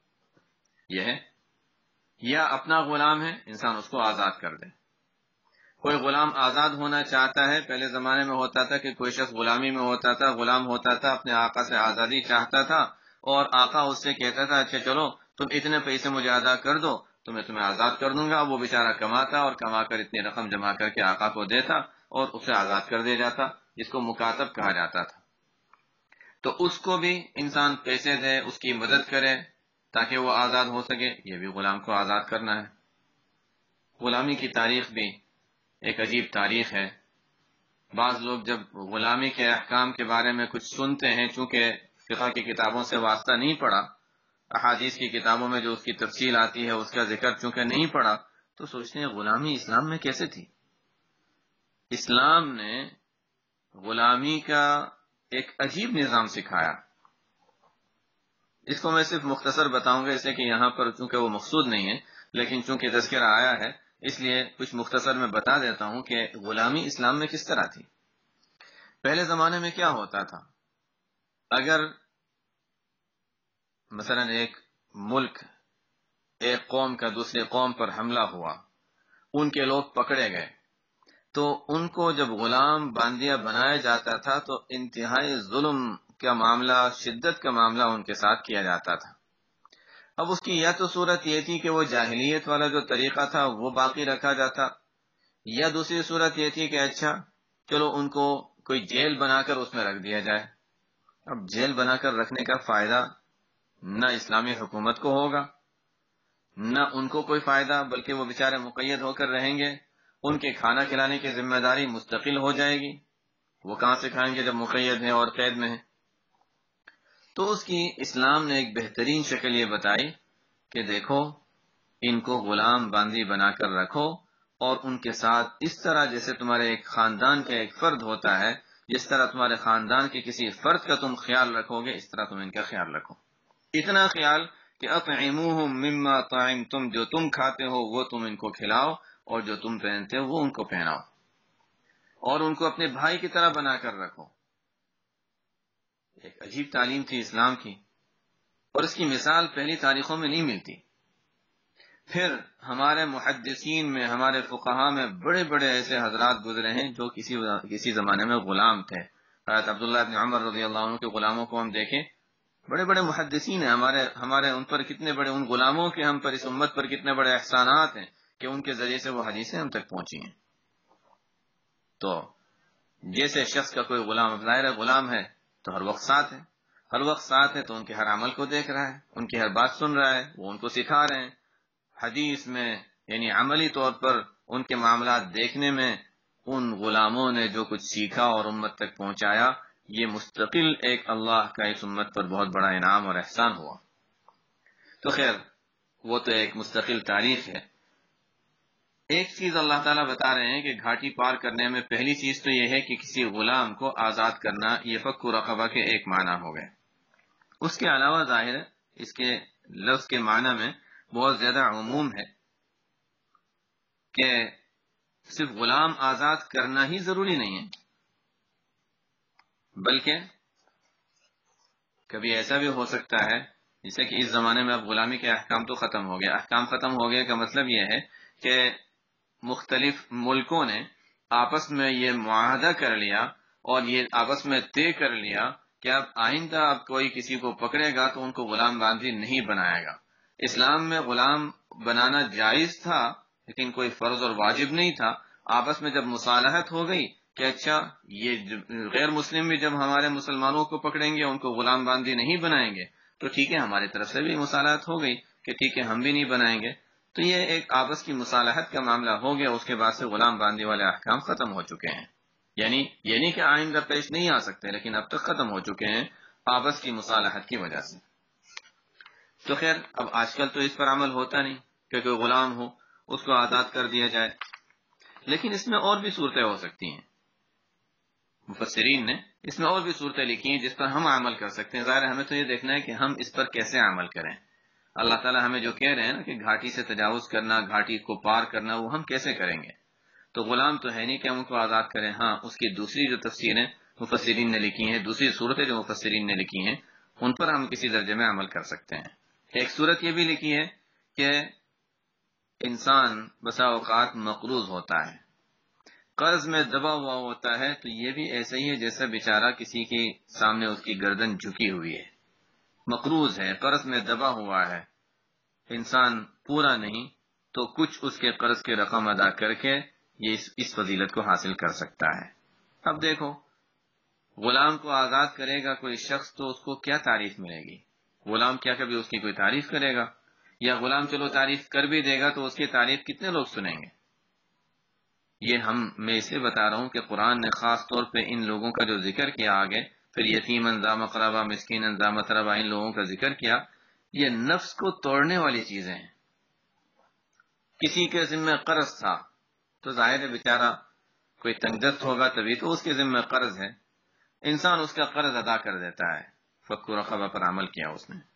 یہ ہے۔ یا اپنا غلام ہے، انسان اس کو آزاد کر دے۔ کوئی غلام آزاد ہونا چاہتا ہے، پہلے زمانے میں ہوتا تھا کہ کوئی شخص غلامی میں ہوتا تھا، غلام ہوتا تھا، اپنے آقا سے آزادی چاہتا تھا، اور آقا اس سے کہتا تھا اچھا چلو تم اتنے پیسے مجھے ادا کر دو تو میں تمہیں آزاد کر دوں گا۔ وہ بیچارہ کماتا اور کما کر اتنی رقم جمع کر کے آقا کو دیتا اور اسے آزاد کر دیا جاتا، جس کو مکاتب کہا جاتا تھا۔ تو اس کو بھی انسان پیسے دے، اس کی مدد کرے تاکہ وہ آزاد ہو سکے، یہ بھی غلام کو آزاد کرنا ہے۔ غلامی کی تاریخ بھی ایک عجیب تاریخ ہے۔ بعض لوگ جب غلامی کے احکام کے بارے میں کچھ سنتے ہیں، چونکہ فقہ کی کتابوں سے واسطہ نہیں پڑا، احادیث کی کتابوں میں جو اس کی تفصیل آتی ہے اس کا ذکر چونکہ نہیں پڑا، تو سوچتے ہیں غلامی اسلام میں کیسے تھی؟ اسلام نے غلامی کا ایک عجیب نظام سکھایا۔ اس کو میں صرف مختصر بتاؤں گا، اس لیے کہ یہاں پر چونکہ وہ مقصود نہیں ہے، لیکن چونکہ تذکرہ آیا ہے اس لیے کچھ مختصر میں بتا دیتا ہوں کہ غلامی اسلام میں کس طرح تھی۔ پہلے زمانے میں کیا ہوتا تھا؟ اگر مثلا ایک ملک، ایک قوم کا دوسرے قوم پر حملہ ہوا، ان کے لوگ پکڑے گئے، تو ان کو جب غلام باندیا بنایا جاتا تھا تو انتہائی ظلم کا معاملہ، شدت کا معاملہ ان کے ساتھ کیا جاتا تھا۔ اب اس کی یا تو صورت یہ تھی کہ وہ جاہلیت والا جو طریقہ تھا وہ باقی رکھا جاتا، یا دوسری صورت یہ تھی کہ اچھا چلو ان کو کوئی جیل بنا کر اس میں رکھ دیا جائے۔ اب جیل بنا کر رکھنے کا فائدہ نہ اسلامی حکومت کو ہوگا، نہ ان کو کوئی فائدہ، بلکہ وہ بیچارے مقید ہو کر رہیں گے، ان کے کھانا کھلانے کی ذمہ داری مستقل ہو جائے گی، وہ کہاں سے کھائیں گے جب مقید ہیں اور قید میں ہیں۔ تو اس کی اسلام نے ایک بہترین شکل یہ بتائی کہ دیکھو ان کو غلام باندی بنا کر رکھو، اور ان کے ساتھ اس طرح جیسے تمہارے ایک خاندان کا ایک فرد ہوتا ہے، جس طرح تمہارے خاندان کے کسی فرد کا تم خیال رکھو گے، اس طرح تم ان کا خیال رکھو۔ اتنا خیال کہ اطعموہم مما طعمتم، جو تم کھاتے ہو وہ تم ان کو کھلاؤ، اور جو تم پہنتے ہو وہ ان کو پہناؤ، اور ان کو اپنے بھائی کی طرح بنا کر رکھو۔ ایک عجیب تعلیم تھی اسلام کی، اور اس کی مثال پہلی تاریخوں میں نہیں ملتی۔ پھر ہمارے محدثین میں، ہمارے فقہاء میں بڑے بڑے ایسے حضرات گزرے ہیں جو کسی زمانے میں غلام تھے۔ حضرت عبداللہ ابن عمر رضی اللہ عنہ کے غلاموں کو ہم دیکھیں، بڑے بڑے محدثین ہیں، ہمارے ان پر کتنے بڑے، ان غلاموں کے ہم پر، اس امت پر کتنے بڑے احسانات ہیں کہ ان کے ذریعے سے وہ حدیثیں ہم تک پہنچی ہیں۔ تو جیسے شخص کا کوئی غلام، ظاہر غلام ہے تو ہر وقت ساتھ ہے، ہر وقت ساتھ ہے تو ان کے ہر عمل کو دیکھ رہا ہے، ان کی ہر بات سن رہا ہے، وہ ان کو سکھا رہے ہیں۔ حدیث میں یعنی عملی طور پر ان کے معاملات دیکھنے میں ان غلاموں نے جو کچھ سیکھا اور امت تک پہنچایا، یہ مستقل ایک اللہ کا اس امت پر بہت بڑا انعام اور احسان ہوا۔ تو خیر وہ تو ایک مستقل تاریخ ہے۔ ایک چیز اللہ تعالیٰ بتا رہے ہیں کہ گھاٹی پار کرنے میں پہلی چیز تو یہ ہے کہ کسی غلام کو آزاد کرنا، یہ فک رقبہ کے ایک معنی ہو گئے۔ اس کے علاوہ ظاہر ہے اس کے لفظ کے معنی میں بہت زیادہ عموم ہے کہ صرف غلام آزاد کرنا ہی ضروری نہیں ہے، بلکہ کبھی ایسا بھی ہو سکتا ہے جیسے کہ اس زمانے میں اب غلامی کے احکام تو ختم ہو گیا۔ احکام ختم ہو گیا کا مطلب یہ ہے کہ مختلف ملکوں نے آپس میں یہ معاہدہ کر لیا اور یہ آپس میں طے کر لیا کہ اب آئندہ اب کوئی کسی کو پکڑے گا تو ان کو غلام بازی نہیں بنائے گا۔ اسلام میں غلام بنانا جائز تھا لیکن کوئی فرض اور واجب نہیں تھا۔ آپس میں جب مصالحت ہو گئی کہ اچھا یہ غیر مسلم بھی جب ہمارے مسلمانوں کو پکڑیں گے ان کو غلام باندھی نہیں بنائیں گے تو ٹھیک ہے، ہماری طرف سے بھی مصالحت ہو گئی کہ ٹھیک ہے ہم بھی نہیں بنائیں گے، تو یہ ایک آپس کی مصالحت کا معاملہ ہو گیا۔ اس کے بعد سے غلام باندھی والے احکام ختم ہو چکے ہیں، یعنی یہ نہیں کہ آئندہ پیش نہیں آ سکتے لیکن اب تک ختم ہو چکے ہیں آپس کی مصالحت کی وجہ سے۔ تو خیر اب آج کل تو اس پر عمل ہوتا نہیں کہ کوئی غلام ہو اس کو آزاد کر دیا جائے، لیکن اس میں اور بھی صورتیں ہو سکتی ہیں۔ مفسرین نے اس میں اور بھی صورتیں لکھی ہیں جس پر ہم عمل کر سکتے ہیں۔ ظاہر ہمیں تو یہ دیکھنا ہے کہ ہم اس پر کیسے عمل کریں۔ اللہ تعالیٰ ہمیں جو کہہ رہے ہیں نا کہ گھاٹی سے تجاوز کرنا، گھاٹی کو پار کرنا، وہ ہم کیسے کریں گے؟ تو غلام تو ہے نہیں کہ ہم ان کو آزاد کریں، ہاں اس کی دوسری جو تفسیریں مفسرین نے لکھی ہیں، دوسری صورتیں جو مفسرین نے لکھی ہیں، ان پر ہم کسی درجے میں عمل کر سکتے ہیں۔ ایک صورت یہ بھی لکھی ہے کہ انسان بسا اوقات مقروض ہوتا ہے، قرض میں دبا ہوا ہوتا ہے، تو یہ بھی ایسا ہی ہے جیسا بیچارہ کسی کے سامنے اس کی گردن جھکی ہوئی ہے، مقروض ہے، قرض میں دبا ہوا ہے، انسان پورا نہیں تو کچھ اس کے قرض کی رقم ادا کر کے یہ اس فضیلت کو حاصل کر سکتا ہے۔ اب دیکھو غلام کو آزاد کرے گا کوئی شخص تو اس کو کیا تعریف ملے گی؟ غلام کیا کبھی اس کی کوئی تعریف کرے گا؟ یا غلام چلو تعریف کر بھی دے گا تو اس کی تعریف کتنے لوگ سنیں گے؟ یہ میں اسے بتا رہا ہوں کہ قرآن نے خاص طور پہ ان لوگوں کا جو ذکر کیا آگے، پھر یتیماً ذا مقربہ، مسکیناً ذا متربہ، ان لوگوں کا ذکر کیا، یہ نفس کو توڑنے والی چیزیں ہیں۔ کسی کے ذمہ قرض تھا تو ظاہر ہے بیچارہ کوئی تنگ دست ہوگا تبھی تو اس کے ذمہ قرض ہے، انسان اس کا قرض ادا کر دیتا ہے، فک رقبہ پر عمل کیا اس نے۔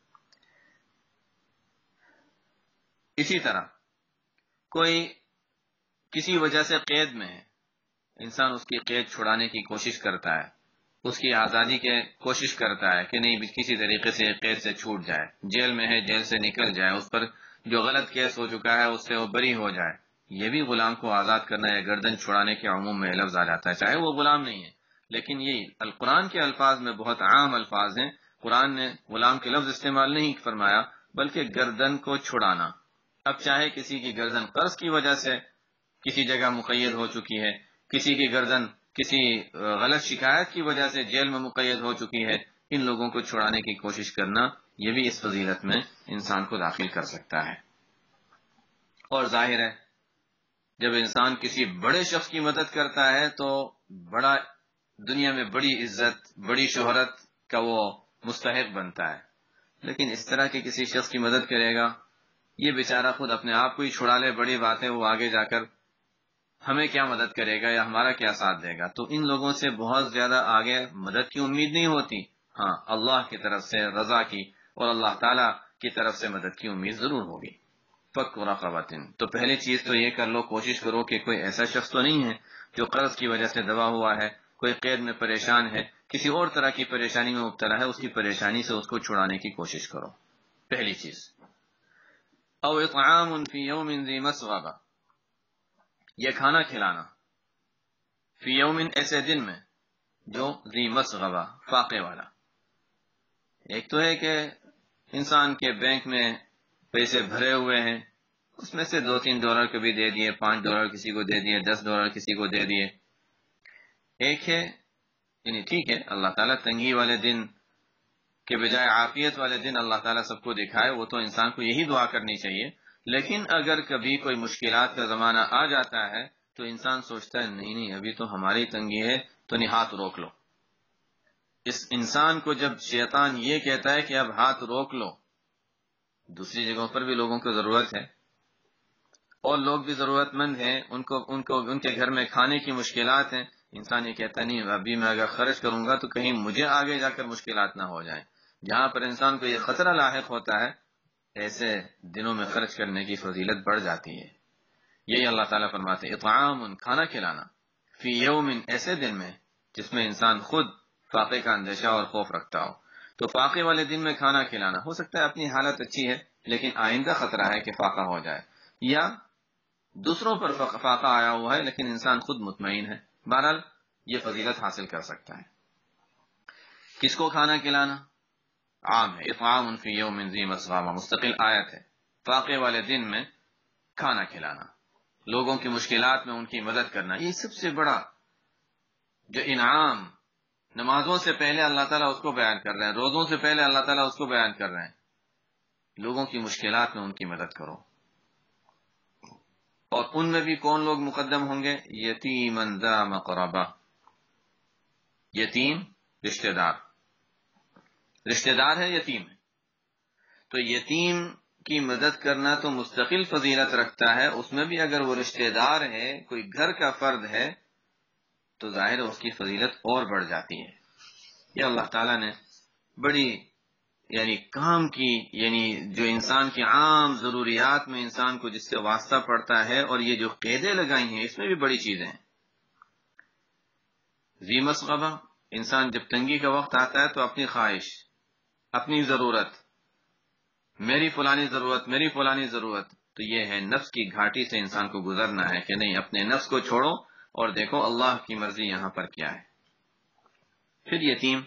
اسی طرح کوئی کسی وجہ سے قید میں ہے، انسان اس کی قید چھڑانے کی کوشش کرتا ہے، اس کی آزادی کی کوشش کرتا ہے کہ نہیں کسی طریقے سے قید سے چھوٹ جائے، جیل میں ہے جیل سے نکل جائے، اس پر جو غلط کیس ہو چکا ہے اس سے وہ بری ہو جائے۔ یہ بھی غلام کو آزاد کرنا یا گردن چھڑانے کے عموم میں لفظ آ جاتا ہے، چاہے وہ غلام نہیں ہے، لیکن یہ القرآن کے الفاظ میں بہت عام الفاظ ہیں۔ قرآن نے غلام کے لفظ استعمال نہیں فرمایا بلکہ گردن کو چھڑانا۔ اب چاہے کسی کی گردن قرض کی وجہ سے کسی جگہ مقید ہو چکی ہے، کسی کی گردن کسی غلط شکایت کی وجہ سے جیل میں مقید ہو چکی ہے، ان لوگوں کو چھڑانے کی کوشش کرنا یہ بھی اس فضیلت میں انسان کو داخل کر سکتا ہے۔ اور ظاہر ہے جب انسان کسی بڑے شخص کی مدد کرتا ہے تو بڑا دنیا میں بڑی عزت، بڑی شہرت کا وہ مستحق بنتا ہے، لیکن اس طرح کے کسی شخص کی مدد کرے گا یہ بیچارہ خود اپنے آپ کو ہی چھڑا لے، بڑی باتیں وہ آگے جا کر ہمیں کیا مدد کرے گا یا ہمارا کیا ساتھ دے گا، تو ان لوگوں سے بہت زیادہ آگے مدد کی امید نہیں ہوتی۔ ہاں اللہ کی طرف سے رضا کی اور اللہ تعالیٰ کی طرف سے مدد کی امید ضرور ہوگی۔ فک رقبۃ، تو پہلی چیز تو یہ کر لو، کوشش کرو کہ کوئی ایسا شخص تو نہیں ہے جو قرض کی وجہ سے دبا ہوا ہے، کوئی قید میں پریشان ہے، کسی اور طرح کی پریشانی میں مبتلا ہے، اس کی پریشانی سے اس کو چھڑانے کی کوشش کرو، پہلی چیز۔ او اطعام فی یوم ذی مسغبہ، یہ کھانا کھلانا، فی یوم، ایسے دن میں، جو ذی مسغبہ، فاقے والا۔ ایک تو ہے کہ انسان کے بینک میں پیسے بھرے ہوئے ہیں، اس میں سے $2-3 کبھی دے دیے، $5 کسی کو دے دیے، $10 کسی کو دے دیے۔ ایک ہے، یعنی ٹھیک ہے اللہ تعالیٰ تنگی والے دن کے بجائے عافیت والے دن اللہ تعالیٰ سب کو دکھائے، وہ تو انسان کو یہی دعا کرنی چاہیے۔ لیکن اگر کبھی کوئی مشکلات کا زمانہ آ جاتا ہے تو انسان سوچتا ہے نہیں ابھی تو ہماری تنگی ہے، تو نہیں، ہاتھ روک لو۔ اس انسان کو جب شیطان یہ کہتا ہے کہ اب ہاتھ روک لو، دوسری جگہوں پر بھی لوگوں کو ضرورت ہے اور لوگ بھی ضرورت مند ہیں، ان کے گھر میں کھانے کی مشکلات ہیں، انسان یہ کہتا نہیں ابھی میں اگر خرچ کروں گا تو کہیں مجھے آگے جا کر مشکلات نہ ہو جائیں۔ جہاں پر انسان کو یہ خطرہ لاحق ہوتا ہے، ایسے دنوں میں خرچ کرنے کی فضیلت بڑھ جاتی ہے۔ یہی اللہ تعالیٰ فرماتے ہیں اطعام، کھانا کھلانا، فی یوم، ایسے دن میں جس میں انسان خود فاقے کا اندیشہ اور خوف رکھتا ہو۔ تو فاقے والے دن میں کھانا کھلانا، ہو سکتا ہے اپنی حالت اچھی ہے لیکن آئندہ خطرہ ہے کہ فاقہ ہو جائے، یا دوسروں پر فاقہ آیا ہوا ہے لیکن انسان خود مطمئن ہے، بہرحال یہ فضیلت حاصل کر سکتا ہے۔ کس کو کھانا کھلانا؟ عام ہے، اطعام فی یوم ذی مسغبہ، مستقل آیت ہے۔ فاقے والے دن میں کھانا کھلانا، لوگوں کی مشکلات میں ان کی مدد کرنا، یہ سب سے بڑا جو انعام نمازوں سے پہلے اللہ تعالیٰ اس کو بیان کر رہے ہیں، روزوں سے پہلے اللہ تعالیٰ اس کو بیان کر رہے ہیں، لوگوں کی مشکلات میں ان کی مدد کرو۔ اور ان میں بھی کون لوگ مقدم ہوں گے؟ یتیما ذا مقربہ، یتیم رشتہ دار ہے، یتیم ہے، تو یتیم کی مدد کرنا تو مستقل فضیلت رکھتا ہے، اس میں بھی اگر وہ رشتہ دار ہے، کوئی گھر کا فرد ہے، تو ظاہر ہے اس کی فضیلت اور بڑھ جاتی ہے۔ یہ اللہ تعالیٰ نے بڑی کام کی، جو انسان کی عام ضروریات میں انسان کو جس سے واسطہ پڑتا ہے، اور یہ جو قیدیں لگائی ہیں اس میں بھی بڑی چیزیں ہیں۔ ذی مسغبہ، انسان جب تنگی کا وقت آتا ہے تو اپنی خواہش، اپنی ضرورت، میری فلانی ضرورت، تو یہ ہے نفس کی گھاٹی سے انسان کو گزرنا ہے کہ نہیں، اپنے نفس کو چھوڑو اور دیکھو اللہ کی مرضی یہاں پر کیا ہے۔ پھر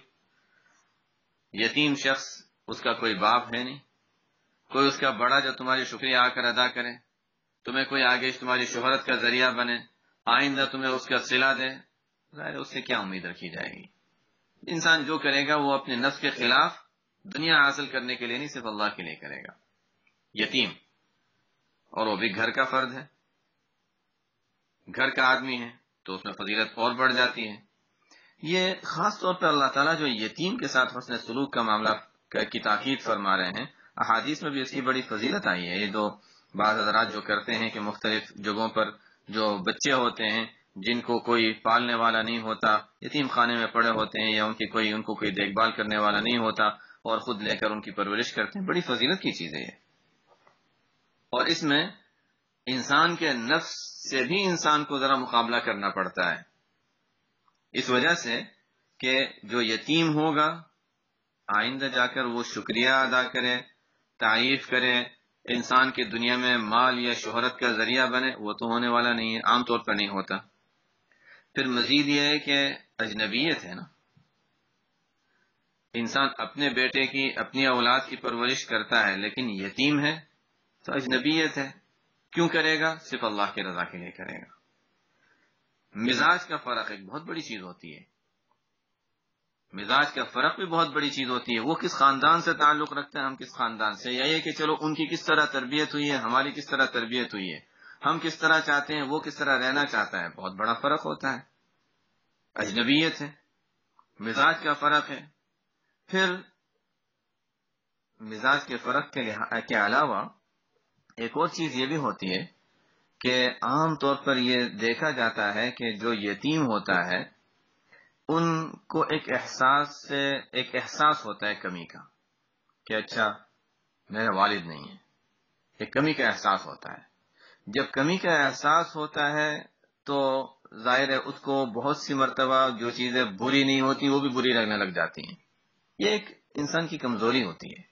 یتیم شخص، اس کا کوئی باپ ہے نہیں، کوئی اس کا بڑا جو تمہاری شکریہ آ کر ادا کرے، تمہیں کوئی آگے تمہاری شہرت کا ذریعہ بنے، آئندہ تمہیں اس کا صلہ دے، ظاہر اس سے کیا امید رکھی جائے گی؟ انسان جو کرے گا وہ اپنے نفس کے خلاف دنیا حاصل کرنے کے لیے نہیں، صرف اللہ کے لیے کرے گا۔ یتیم، اور وہ بھی گھر کا فرد ہے، گھر کا آدمی ہے، تو اس میں فضیلت اور بڑھ جاتی ہے۔ یہ خاص طور پہ اللہ تعالیٰ جو یتیم کے ساتھ حسن سلوک کا معاملہ کی تاکید فرما رہے ہیں، احادیث میں بھی اس کی بڑی فضیلت آئی ہے۔ یہ جو بعض حضرات جو کرتے ہیں کہ مختلف جگہوں پر جو بچے ہوتے ہیں جن کو کوئی پالنے والا نہیں ہوتا، یتیم خانے میں پڑے ہوتے ہیں، یا ان کو کوئی دیکھ بھال کرنے والا نہیں ہوتا، اور خود لے کر ان کی پرورش کرتے ہیں، بڑی فضیلت کی چیز ہے یہ۔ اور اس میں انسان کے نفس سے بھی انسان کو ذرا مقابلہ کرنا پڑتا ہے، اس وجہ سے کہ جو یتیم ہوگا آئندہ جا کر وہ شکریہ ادا کرے، تعریف کرے، انسان کی دنیا میں مال یا شہرت کا ذریعہ بنے، وہ تو ہونے والا نہیں ہے، عام طور پر نہیں ہوتا۔ پھر مزید یہ ہے کہ اجنبیت ہے نا، انسان اپنے بیٹے کی، اپنی اولاد کی پرورش کرتا ہے، لیکن یتیم ہے تو اجنبیت ہے، کیوں کرے گا؟ صرف اللہ کی رضا کے لیے کرے گا۔ مزاج کا فرق ایک بہت بڑی چیز ہوتی ہے، مزاج کا فرق بھی بہت بڑی چیز ہوتی ہے، وہ کس خاندان سے تعلق رکھتے ہیں، ہم کس خاندان سے، یا یہ کہ چلو ان کی کس طرح تربیت ہوئی ہے، ہماری کس طرح تربیت ہوئی ہے، ہم کس طرح چاہتے ہیں، وہ کس طرح رہنا چاہتا ہے، بہت بڑا فرق ہوتا ہے، اجنبیت ہے، مزاج کا فرق ہے۔ پھر مزاج کے فرق کے علاوہ ایک اور چیز یہ بھی ہوتی ہے کہ عام طور پر یہ دیکھا جاتا ہے کہ جو یتیم ہوتا ہے ان کو ایک احساس ہوتا ہے کمی کا، کہ اچھا میرے والد نہیں ہے. ایک کمی کا احساس ہوتا ہے. جب کمی کا احساس ہوتا ہے تو ظاہر ہے اس کو بہت سی مرتبہ جو چیزیں بری نہیں ہوتی وہ بھی بری لگنے لگ جاتی ہیں. یہ ایک انسان کی کمزوری ہوتی ہے.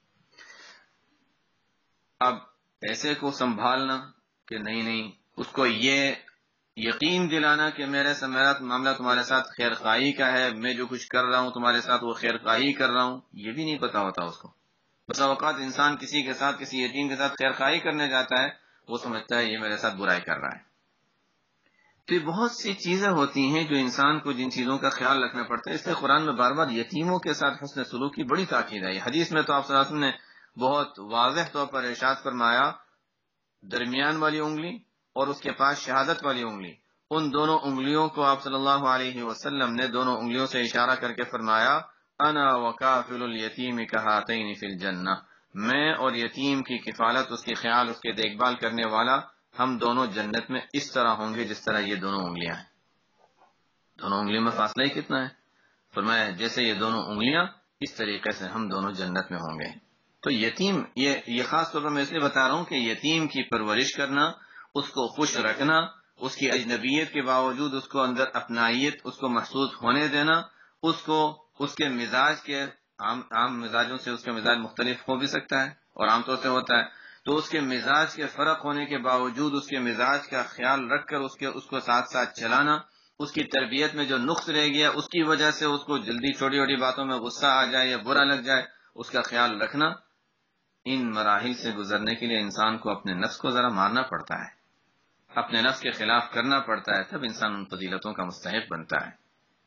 اب ایسے کو سنبھالنا کہ نہیں اس کو یہ یقین دلانا کہ میرا معاملہ تمہارے ساتھ خیر خواہی کا ہے، میں جو کچھ کر رہا ہوں تمہارے ساتھ وہ خیر خواہی کر رہا ہوں، یہ بھی نہیں پتا ہوتا اس کو. بسا اوقات انسان کسی کے ساتھ، کسی یتیم کے ساتھ خیر خواہی کرنے جاتا ہے، وہ سمجھتا ہے یہ میرے ساتھ برائی کر رہا ہے. تو یہ بہت سی چیزیں ہوتی ہیں جو انسان کو جن چیزوں کا خیال رکھنا پڑتا ہے. اس لیے قرآن میں بار بار یتیموں کے ساتھ حسن سلوک کی بڑی تاکید ہے. حدیث میں تو آپ صلی اللہ علیہ وسلم نے بہت واضح طور پر ارشاد فرمایا، درمیان والی انگلی اور اس کے پاس شہادت والی انگلی، ان دونوں انگلیوں کو آپ صلی اللہ علیہ وسلم نے دونوں انگلیوں سے اشارہ کر کے فرمایا، انا وکافل الیتیم کہاتین فی الجنہ، میں اور یتیم کی کفالت، اس کی خیال، اس کے دیکھ بھال کرنے والا، ہم دونوں جنت میں اس طرح ہوں گے جس طرح یہ دونوں انگلیاں ہیں. دونوں انگلیوں میں فاصلہ ہی کتنا ہے؟ فرمایا جیسے یہ دونوں انگلیاں اس طریقے سے ہم دونوں جنت میں ہوں گے. تو یتیم، یہ خاص طور پر میں اس لیے بتا رہا ہوں کہ یتیم کی پرورش کرنا، اس کو خوش رکھنا، اس کی اجنبیت کے باوجود اس کو اندر اپنائیت اس کو محسوس ہونے دینا، اس کو اس کے مزاج کے عام مزاجوں سے اس کا مزاج مختلف ہو بھی سکتا ہے اور عام طور سے ہوتا ہے، تو اس کے مزاج کے فرق ہونے کے باوجود اس کے مزاج کا خیال رکھ کر اس کو ساتھ ساتھ چلانا، اس کی تربیت میں جو نقص رہ گیا اس کی وجہ سے اس کو جلدی چھوٹی چھوٹی باتوں میں غصہ آ جائے یا برا لگ جائے، اس کا خیال رکھنا. ان مراحل سے گزرنے کے لیے انسان کو اپنے نفس کو ذرا مارنا پڑتا ہے، اپنے نفس کے خلاف کرنا پڑتا ہے، تب انسان ان فضیلتوں کا مستحق بنتا ہے.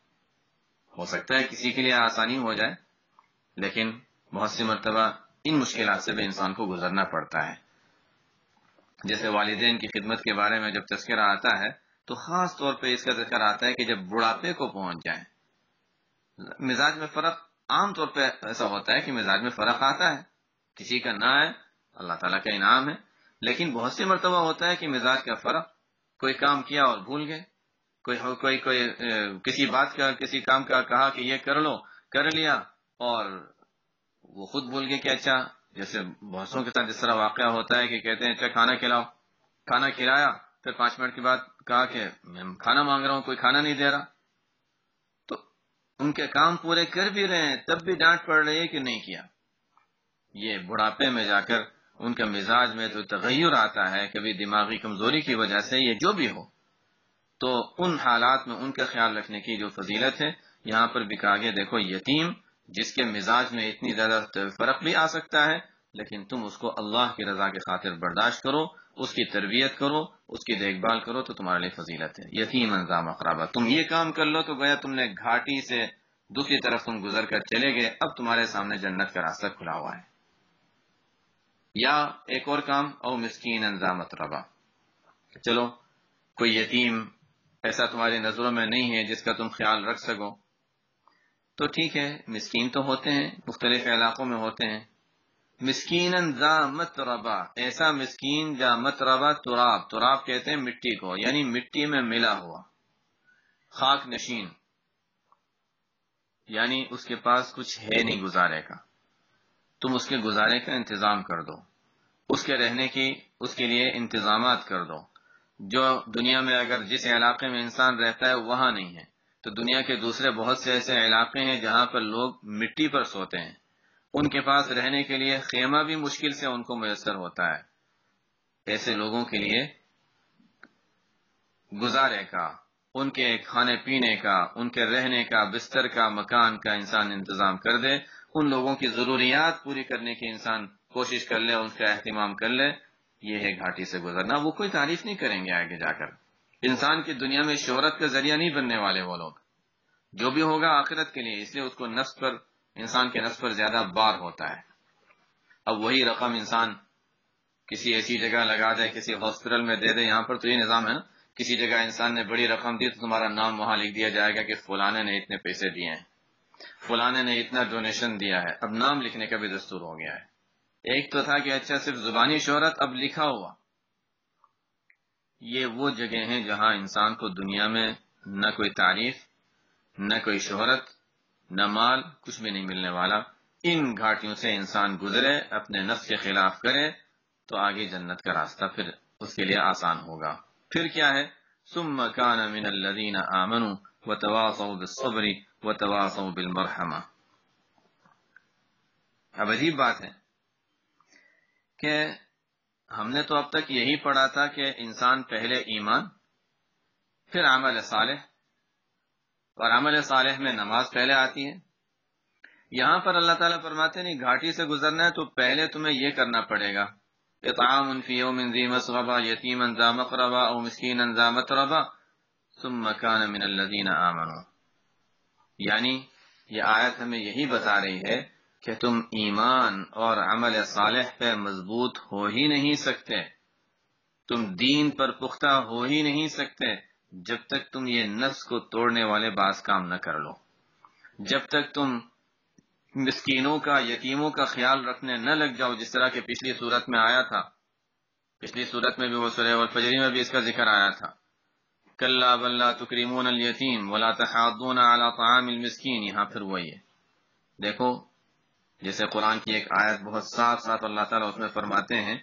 ہو سکتا ہے کسی کے لیے آسانی ہو جائے، لیکن بہت سی مرتبہ ان مشکلات سے بھی انسان کو گزرنا پڑتا ہے. جیسے والدین کی خدمت کے بارے میں جب تذکرہ آتا ہے تو خاص طور پہ اس کا ذکر آتا ہے کہ جب بڑھاپے کو پہنچ جائیں، مزاج میں فرق، عام طور پہ ایسا ہوتا ہے کہ مزاج میں فرق آتا ہے، کسی کا نہ ہے، اللہ تعالیٰ کا انعام ہے، لیکن بہت سی مرتبہ ہوتا ہے کہ مزاج کا فرق، کوئی کام کیا اور بھول گئے، کوئی کسی بات کا، کسی کام کا کہا کہ یہ کر لو، کر لیا اور وہ خود بھول گئے کہ اچھا، جیسے بہتوں کے ساتھ جس طرح واقعہ ہوتا ہے کہ کہتے ہیں اچھا کھانا کھلاؤ، کھانا کھلایا، پھر 5 منٹ کے بعد کہا کہ میں کھانا مانگ رہا ہوں، کوئی کھانا نہیں دے رہا. تو ان کے کام پورے کر بھی رہے ہیں تب بھی ڈانٹ پڑ رہی ہے کہ نہیں کیا. یہ بڑھاپے میں جا کر ان کے مزاج میں تو تغیر آتا ہے، کبھی دماغی کمزوری کی وجہ سے، یہ جو بھی ہو، تو ان حالات میں ان کا خیال رکھنے کی جو فضیلت ہے یہاں پر بھی کہا گیا، دیکھو یتیم جس کے مزاج میں اتنی زیادہ فرق بھی آ سکتا ہے، لیکن تم اس کو اللہ کی رضا کے خاطر برداشت کرو، اس کی تربیت کرو، اس کی دیکھ بھال کرو، تو تمہارے لیے فضیلت ہے. یتیم انظام اقرابہ، تم یہ کام کر لو تو گویا تم نے گھاٹی سے دوسری طرف تم گزر کر چلے گئے، اب تمہارے سامنے جنت کا راستہ کھلا ہوا ہے. یا ایک اور کام، او مسکین انظام اقرابہ، چلو کوئی یتیم ایسا تمہاری نظروں میں نہیں ہے جس کا تم خیال رکھ سکو، تو ٹھیک ہے، مسکین تو ہوتے ہیں، مختلف علاقوں میں ہوتے ہیں. مسکین ذا متربہ، ایسا مسکین جا متربہ، تراب کہتے ہیں مٹی کو، یعنی مٹی میں ملا ہوا، خاک نشین، یعنی اس کے پاس کچھ ہے نہیں گزارے کا، تم اس کے گزارے کا انتظام کر دو، اس کے رہنے کی اس کے لیے انتظامات کر دو. جو دنیا میں اگر جس علاقے میں انسان رہتا ہے وہاں نہیں ہے، تو دنیا کے دوسرے بہت سے ایسے علاقے ہیں جہاں پر لوگ مٹی پر سوتے ہیں، ان کے پاس رہنے کے لیے خیمہ بھی مشکل سے ان کو میسر ہوتا ہے. ایسے لوگوں کے لیے گزارے کا، ان کے کھانے پینے کا، ان کے رہنے کا، بستر کا، مکان کا انسان انتظام کر دے، ان لوگوں کی ضروریات پوری کرنے کی انسان کوشش کر لے، ان کا اہتمام کر لے، یہ ہے گھاٹی سے گزرنا. وہ کوئی تعریف نہیں کریں گے آگے جا کر، انسان کی دنیا میں شہرت کا ذریعہ نہیں بننے والے وہ لوگ، جو بھی ہوگا آخرت کے لیے، اس لیے اس کو نفس پر، انسان کے نفس پر زیادہ بار ہوتا ہے. اب وہی رقم انسان کسی ایسی جگہ لگا دے، کسی ہاسپٹل میں دے دے، یہاں پر تو یہ نظام ہے نا، کسی جگہ انسان نے بڑی رقم دی تو تمہارا نام وہاں لکھ دیا جائے گا کہ فلانے نے اتنے پیسے دیے ہیں، فلانے نے اتنا ڈونیشن دیا ہے. اب نام لکھنے کا بھی دستور ہو گیا ہے. ایک تو تھا کہ اچھا صرف زبانی شہرت، اب لکھا ہوا. یہ وہ جگہ ہیں جہاں انسان کو دنیا میں نہ کوئی تعریف، نہ کوئی شہرت، نہ مال، کچھ بھی نہیں ملنے والا. ان گھاٹیوں سے انسان گزرے، اپنے نفس کے خلاف کرے، تو آگے جنت کا راستہ پھر اس کے لیے آسان ہوگا۔ پھر کیا ہے؟ ثم كان من الذين آمنوا وتواصوا بالصبر وتواصوا بالمرحمہ۔ اب عجیب بات ہے کہ ہم نے تو اب تک یہی پڑھا تھا کہ انسان پہلے ایمان، پھر عمل صالح، اور عمل صالح میں نماز پہلے آتی ہے۔ یہاں پر اللہ تعالیٰ فرماتے ہیں گھاٹی سے گزرنا ہے تو پہلے تمہیں یہ کرنا پڑے گا، اطعام فی یوم ذی مسغبہ یتیما ذا مقربہ او مسکینا ذا متربہ ثم کان من الذین آمنوا۔ یعنی یہ آیت ہمیں یہی بتا رہی ہے کہ تم ایمان اور عمل صالح پہ مضبوط ہو ہی نہیں سکتے، تم دین پر پختہ ہو ہی نہیں سکتے جب تک تم یہ نفس کو توڑنے والے بعض کام نہ کر لو، جب تک تم مسکینوں کا، یتیموں کا خیال رکھنے نہ لگ جاؤ، جس طرح کہ پچھلی صورت میں آیا تھا، پچھلی صورت میں بھی وہ سورہ والفجر میں بھی اس کا ذکر آیا تھا، کلا بل لا تکرمون الیتیم ولا تحاضون علی طعام المسکین۔ یہاں پھر وہی ہے، دیکھو جیسے قرآن کی ایک آیت بہت صاف صاف اللہ تعالیٰ اس میں فرماتے ہیں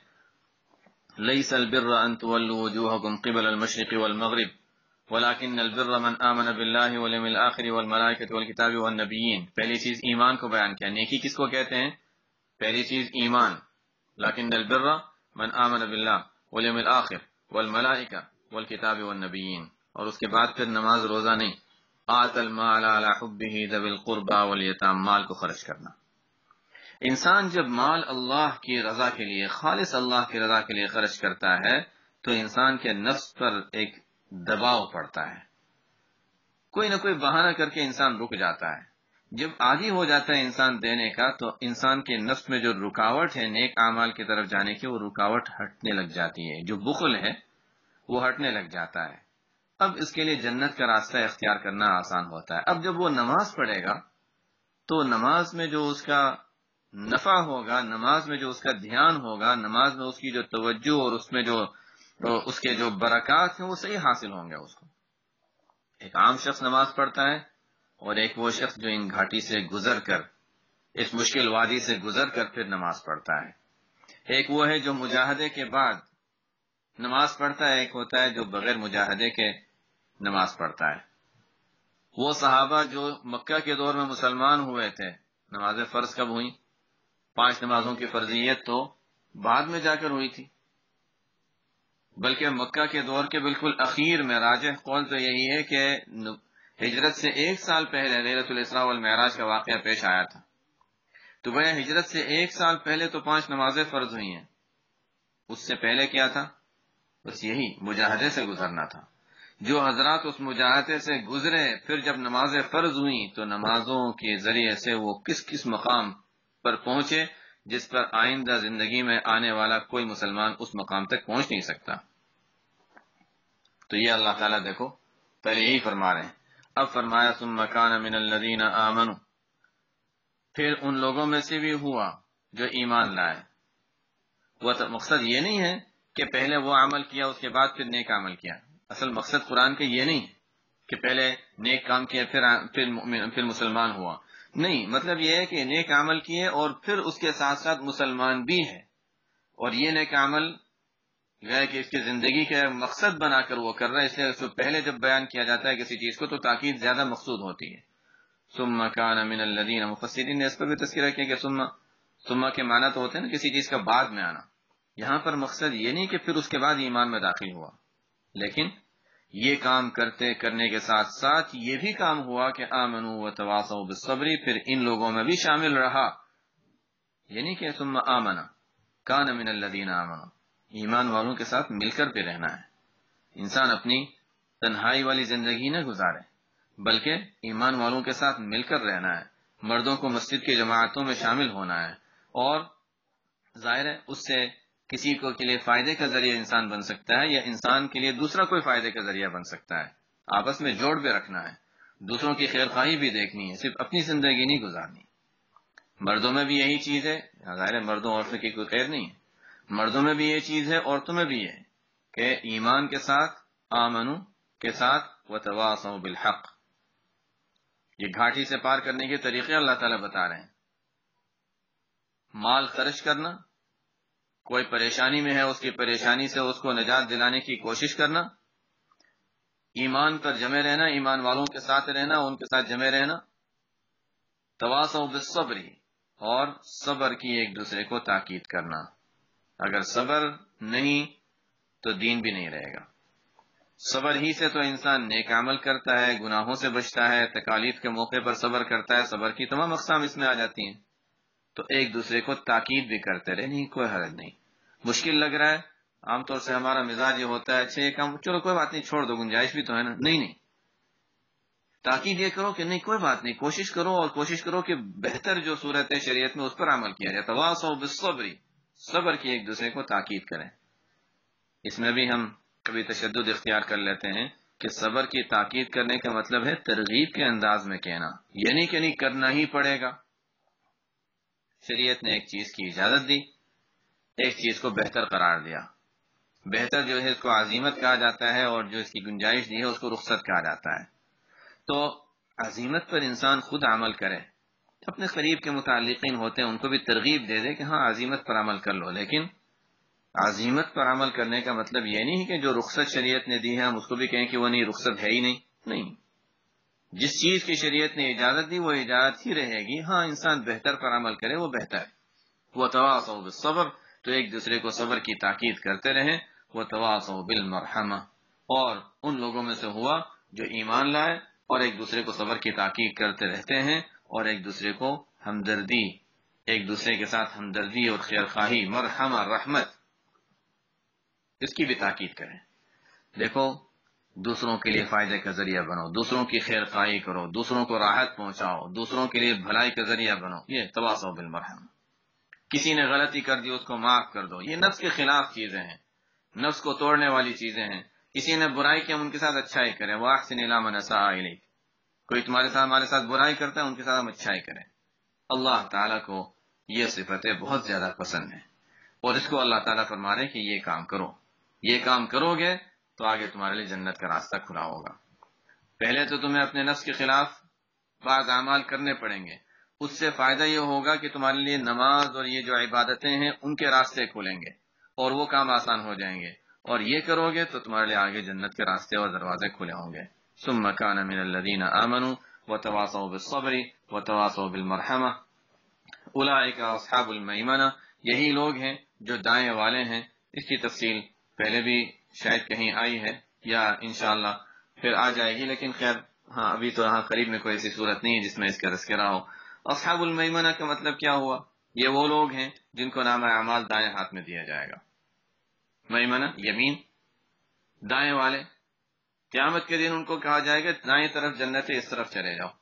لیس البر ان تولوا وجوہکم قبل المشرق والمغرب ولكن البر من آمن باللہ والیوم الآخر والملائکۃ والکتاب والنبیین۔ پہلی چیز ایمان کو بیان کیا، نیکی کس کو کہتے ہیں؟ پہلی چیز ایمان، لیکن البر من آمن باللہ والیوم الآخر والملائکہ والکتاب والنبیین، اور اس کے بعد پھر نماز روزہ نہیں، آت المال علی حبہ ذوی القربى والیتام، مال کو خرچ کرنا۔ انسان جب مال اللہ کی رضا کے لیے، خالص اللہ کی رضا کے لیے خرچ کرتا ہے تو انسان کے نفس پر ایک دباؤ پڑتا ہے، کوئی نہ کوئی بہانہ کر کے انسان رک جاتا ہے۔ جب عادی ہو جاتا ہے انسان دینے کا تو انسان کے نفس میں جو رکاوٹ ہے نیک اعمال کی طرف جانے کی، وہ رکاوٹ ہٹنے لگ جاتی ہے، جو بخل ہے وہ ہٹنے لگ جاتا ہے۔ اب اس کے لیے جنت کا راستہ اختیار کرنا آسان ہوتا ہے۔ اب جب وہ نماز پڑھے گا تو نماز میں جو اس کا نفع ہوگا، نماز میں جو اس کا دھیان ہوگا، نماز میں اس کی جو توجہ اور اس میں جو اس کے جو برکات ہیں وہ صحیح حاصل ہوں گے اس کو۔ ایک عام شخص نماز پڑھتا ہے اور ایک وہ شخص جو ان گھاٹی سے گزر کر، اس مشکل وادی سے گزر کر پھر نماز پڑھتا ہے۔ ایک وہ ہے جو مجاہدے کے بعد نماز پڑھتا ہے، ایک ہوتا ہے جو بغیر مجاہدے کے نماز پڑھتا ہے۔ وہ صحابہ جو مکہ کے دور میں مسلمان ہوئے تھے، نماز فرض کب ہوئی؟ 5 نمازوں کی فرضیت تو بعد میں جا کر ہوئی تھی، بلکہ مکہ کے دور کے بالکل اخیر میں راجح قول تو یہی ہے کہ ہجرت سے 1 سال پہلے لیلۃ الاسراء والمعراج کا واقعہ پیش آیا تھا، تو گویا ہجرت سے 1 سال پہلے تو 5 نمازیں فرض ہوئی ہیں۔ اس سے پہلے کیا تھا؟ بس یہی مجاہدے سے گزرنا تھا۔ جو حضرات اس مجاہدے سے گزرے، پھر جب نمازیں فرض ہوئیں تو نمازوں کے ذریعے سے وہ کس مقام پر پہنچے جس پر آئندہ زندگی میں آنے والا کوئی مسلمان اس مقام تک پہنچ نہیں سکتا۔ تو یہ اللہ تعالیٰ دیکھو پہلے یہی فرما رہے ہیں، اب فرمایا ثم کان من الذین آمنوا، پھر ان لوگوں میں سے بھی ہوا جو ایمان لائے۔ وہ مقصد یہ نہیں ہے کہ پہلے وہ عمل کیا اس کے بعد پھر نیک عمل کیا، اصل مقصد قرآن کا یہ نہیں ہے کہ پہلے نیک کام کیا پھر مسلمان ہوا، نہیں، مطلب یہ ہے کہ نیک عمل کیے اور پھر اس کے ساتھ ساتھ مسلمان بھی ہے، اور یہ نیک عمل گیا کہ اس کی زندگی کا مقصد بنا کر وہ کر رہا ہے، اس لیے اس کو پہلے جب بیان کیا جاتا ہے کسی چیز کو تو تاکید زیادہ مقصود ہوتی ہے۔ ثم کان من الذین، مفسرین نے اس پر بھی تذکرہ کیا کہ ثم کے معنی تو ہوتے ہیں نا کسی چیز کا بعد میں آنا، یہاں پر مقصد یہ نہیں کہ پھر اس کے بعد ایمان میں داخل ہوا، لیکن یہ کام کرنے کے ساتھ ساتھ یہ بھی کام ہوا کہ آمنوا وتواصوا بالصبر، پھر ان لوگوں میں بھی شامل رہا، یعنی کہ ثم آمنا کان من الذین آمنوا، ایمان والوں کے ساتھ مل کر بھی رہنا ہے۔ انسان اپنی تنہائی والی زندگی نہ گزارے بلکہ ایمان والوں کے ساتھ مل کر رہنا ہے، مردوں کو مسجد کی جماعتوں میں شامل ہونا ہے، اور ظاہر ہے اس سے کسی کو کے لیے فائدے کا ذریعہ انسان بن سکتا ہے، یا انسان کے لیے دوسرا کوئی فائدے کا ذریعہ بن سکتا ہے۔ آپس میں جوڑ بھی رکھنا ہے، دوسروں کی خیر خواہی بھی دیکھنی ہے، صرف اپنی زندگی نہیں گزارنی۔ مردوں میں بھی یہی چیز ہے، ظاہر ہے مردوں عورتوں کی کوئی خیر نہیں ہے، مردوں میں بھی یہ چیز ہے، عورتوں میں بھی یہ ہے کہ ایمان کے ساتھ، آمنو کے ساتھ، وتواصوا بالحق، یہ گھاٹی سے پار کرنے کے طریقے اللہ تعالیٰ بتا رہے ہیں۔ مال خرچ کرنا، کوئی پریشانی میں ہے اس کی پریشانی سے اس کو نجات دلانے کی کوشش کرنا، ایمان پر جمے رہنا، ایمان والوں کے ساتھ رہنا، ان کے ساتھ جمے رہنا، تواصوا بالصبر، اور صبر کی ایک دوسرے کو تاکید کرنا۔ اگر صبر نہیں تو دین بھی نہیں رہے گا۔ صبر ہی سے تو انسان نیک عمل کرتا ہے، گناہوں سے بچتا ہے، تکالیف کے موقع پر صبر کرتا ہے، صبر کی تمام اقسام اس میں آ جاتی ہیں۔ تو ایک دوسرے کو تاکید بھی کرتے رہے، نہیں کوئی حرج نہیں، مشکل لگ رہا ہے، عام طور سے ہمارا مزاج یہ ہوتا ہے اچھا یہ کام چلو کوئی بات نہیں چھوڑ دو، گنجائش بھی تو ہے نا، نہیں، تاکید یہ کرو کہ نہیں کوئی بات نہیں، کوشش کرو، اور کوشش کرو کہ بہتر جو صورت ہے شریعت میں اس پر عمل کیا جائے۔ تواصوا بالصبر، صبر کی ایک دوسرے کو تاکید کریں۔ اس میں بھی ہم کبھی تشدد اختیار کر لیتے ہیں کہ صبر کی تاکید کرنے کا مطلب ہے ترغیب کے انداز میں کہنا، یعنی کہ نہیں کرنا ہی پڑے گا۔ شریعت نے ایک چیز کی اجازت دی، ایک چیز کو بہتر قرار دیا۔ بہتر جو ہے اس کو عزیمت کہا جاتا ہے، اور جو اس کی گنجائش دی ہے اس کو رخصت کہا جاتا ہے۔ تو عزیمت پر انسان خود عمل کرے، اپنے قریب کے متعلقین ہوتے ہیں ان کو بھی ترغیب دے دے کہ ہاں عزیمت پر عمل کر لو، لیکن عزیمت پر عمل کرنے کا مطلب یہ نہیں کہ جو رخصت شریعت نے دی ہے ہم اس کو بھی کہیں کہ وہ نہیں، رخصت ہے ہی نہیں، جس چیز کی شریعت نے اجازت دی وہ اجازت ہی رہے گی۔ ہاں انسان بہتر پر عمل کرے وہ بہتر ہے۔ وتواصوا بالصبر، تو ایک دوسرے کو صبر کی تاکید کرتے رہیں۔ وتواصوا بالمرحمہ، اور ان لوگوں میں سے ہوا جو ایمان لائے اور ایک دوسرے کو صبر کی تاکید کرتے رہتے ہیں، اور ایک دوسرے کو ہمدردی، ایک دوسرے کے ساتھ ہمدردی اور خیرخواہی، مرحمہ رحمت، اس کی بھی تاکید کریں۔ دیکھو دوسروں کے لیے فائدے کا ذریعہ بنو، دوسروں کی خیر خواہی کرو، دوسروں کو راحت پہنچاؤ، دوسروں کے لیے بھلائی کا ذریعہ بنو، یہ تواصوا بالمرحمہ۔ کسی نے غلطی کر دی اس کو معاف کر دو، یہ نفس کے خلاف چیزیں ہیں، نفس کو توڑنے والی چیزیں ہیں۔ کسی نے برائی کی ہم ان کے ساتھ اچھائی کریں، واحسن الی من اساء الیک، کوئی تمہارے ساتھ ہمارے ساتھ برائی کرتا ہے ان کے ساتھ ہم اچھائی کریں۔ اللہ تعالیٰ کو یہ صفتیں بہت زیادہ پسند ہیں، اور اس کو اللہ تعالیٰ فرما رہے کہ یہ کام کرو، یہ کام کرو گے تو آگے تمہارے لیے جنت کا راستہ کھلا ہوگا۔ پہلے تو تمہیں اپنے نفس کے خلاف بعض اعمال کرنے پڑیں گے، اس سے فائدہ یہ ہوگا کہ تمہارے لیے نماز اور یہ جو عبادتیں ہیں ان کے راستے کھلیں گے اور وہ کام آسان ہو جائیں گے، اور یہ کرو گے تو تمہارے لیے آگے جنت کے راستے اور دروازے کھلے ہوں گے۔ ثم كان من الذين آمنوا وتواصوا بالصبر وتواصوا بالمرحمہ اولئک اصحاب المیمنہ، یہی لوگ ہیں جو دائیں والے ہیں۔ اس کی تفصیل پہلے بھی شاید کہیں آئی ہے یا انشاءاللہ پھر آ جائے گی، لیکن خیر ہاں ابھی تو یہاں قریب میں کوئی ایسی صورت نہیں ہے جس میں اس کا تذکرہ ہو۔ اصحاب المیمنہ کا مطلب کیا ہوا؟ یہ وہ لوگ ہیں جن کو نامہ اعمال دائیں ہاتھ میں دیا جائے گا۔ میمنہ یمین، دائیں والے، قیامت کے دن ان کو کہا جائے گا دائیں طرف جنت ہے، اس طرف چلے جاؤ۔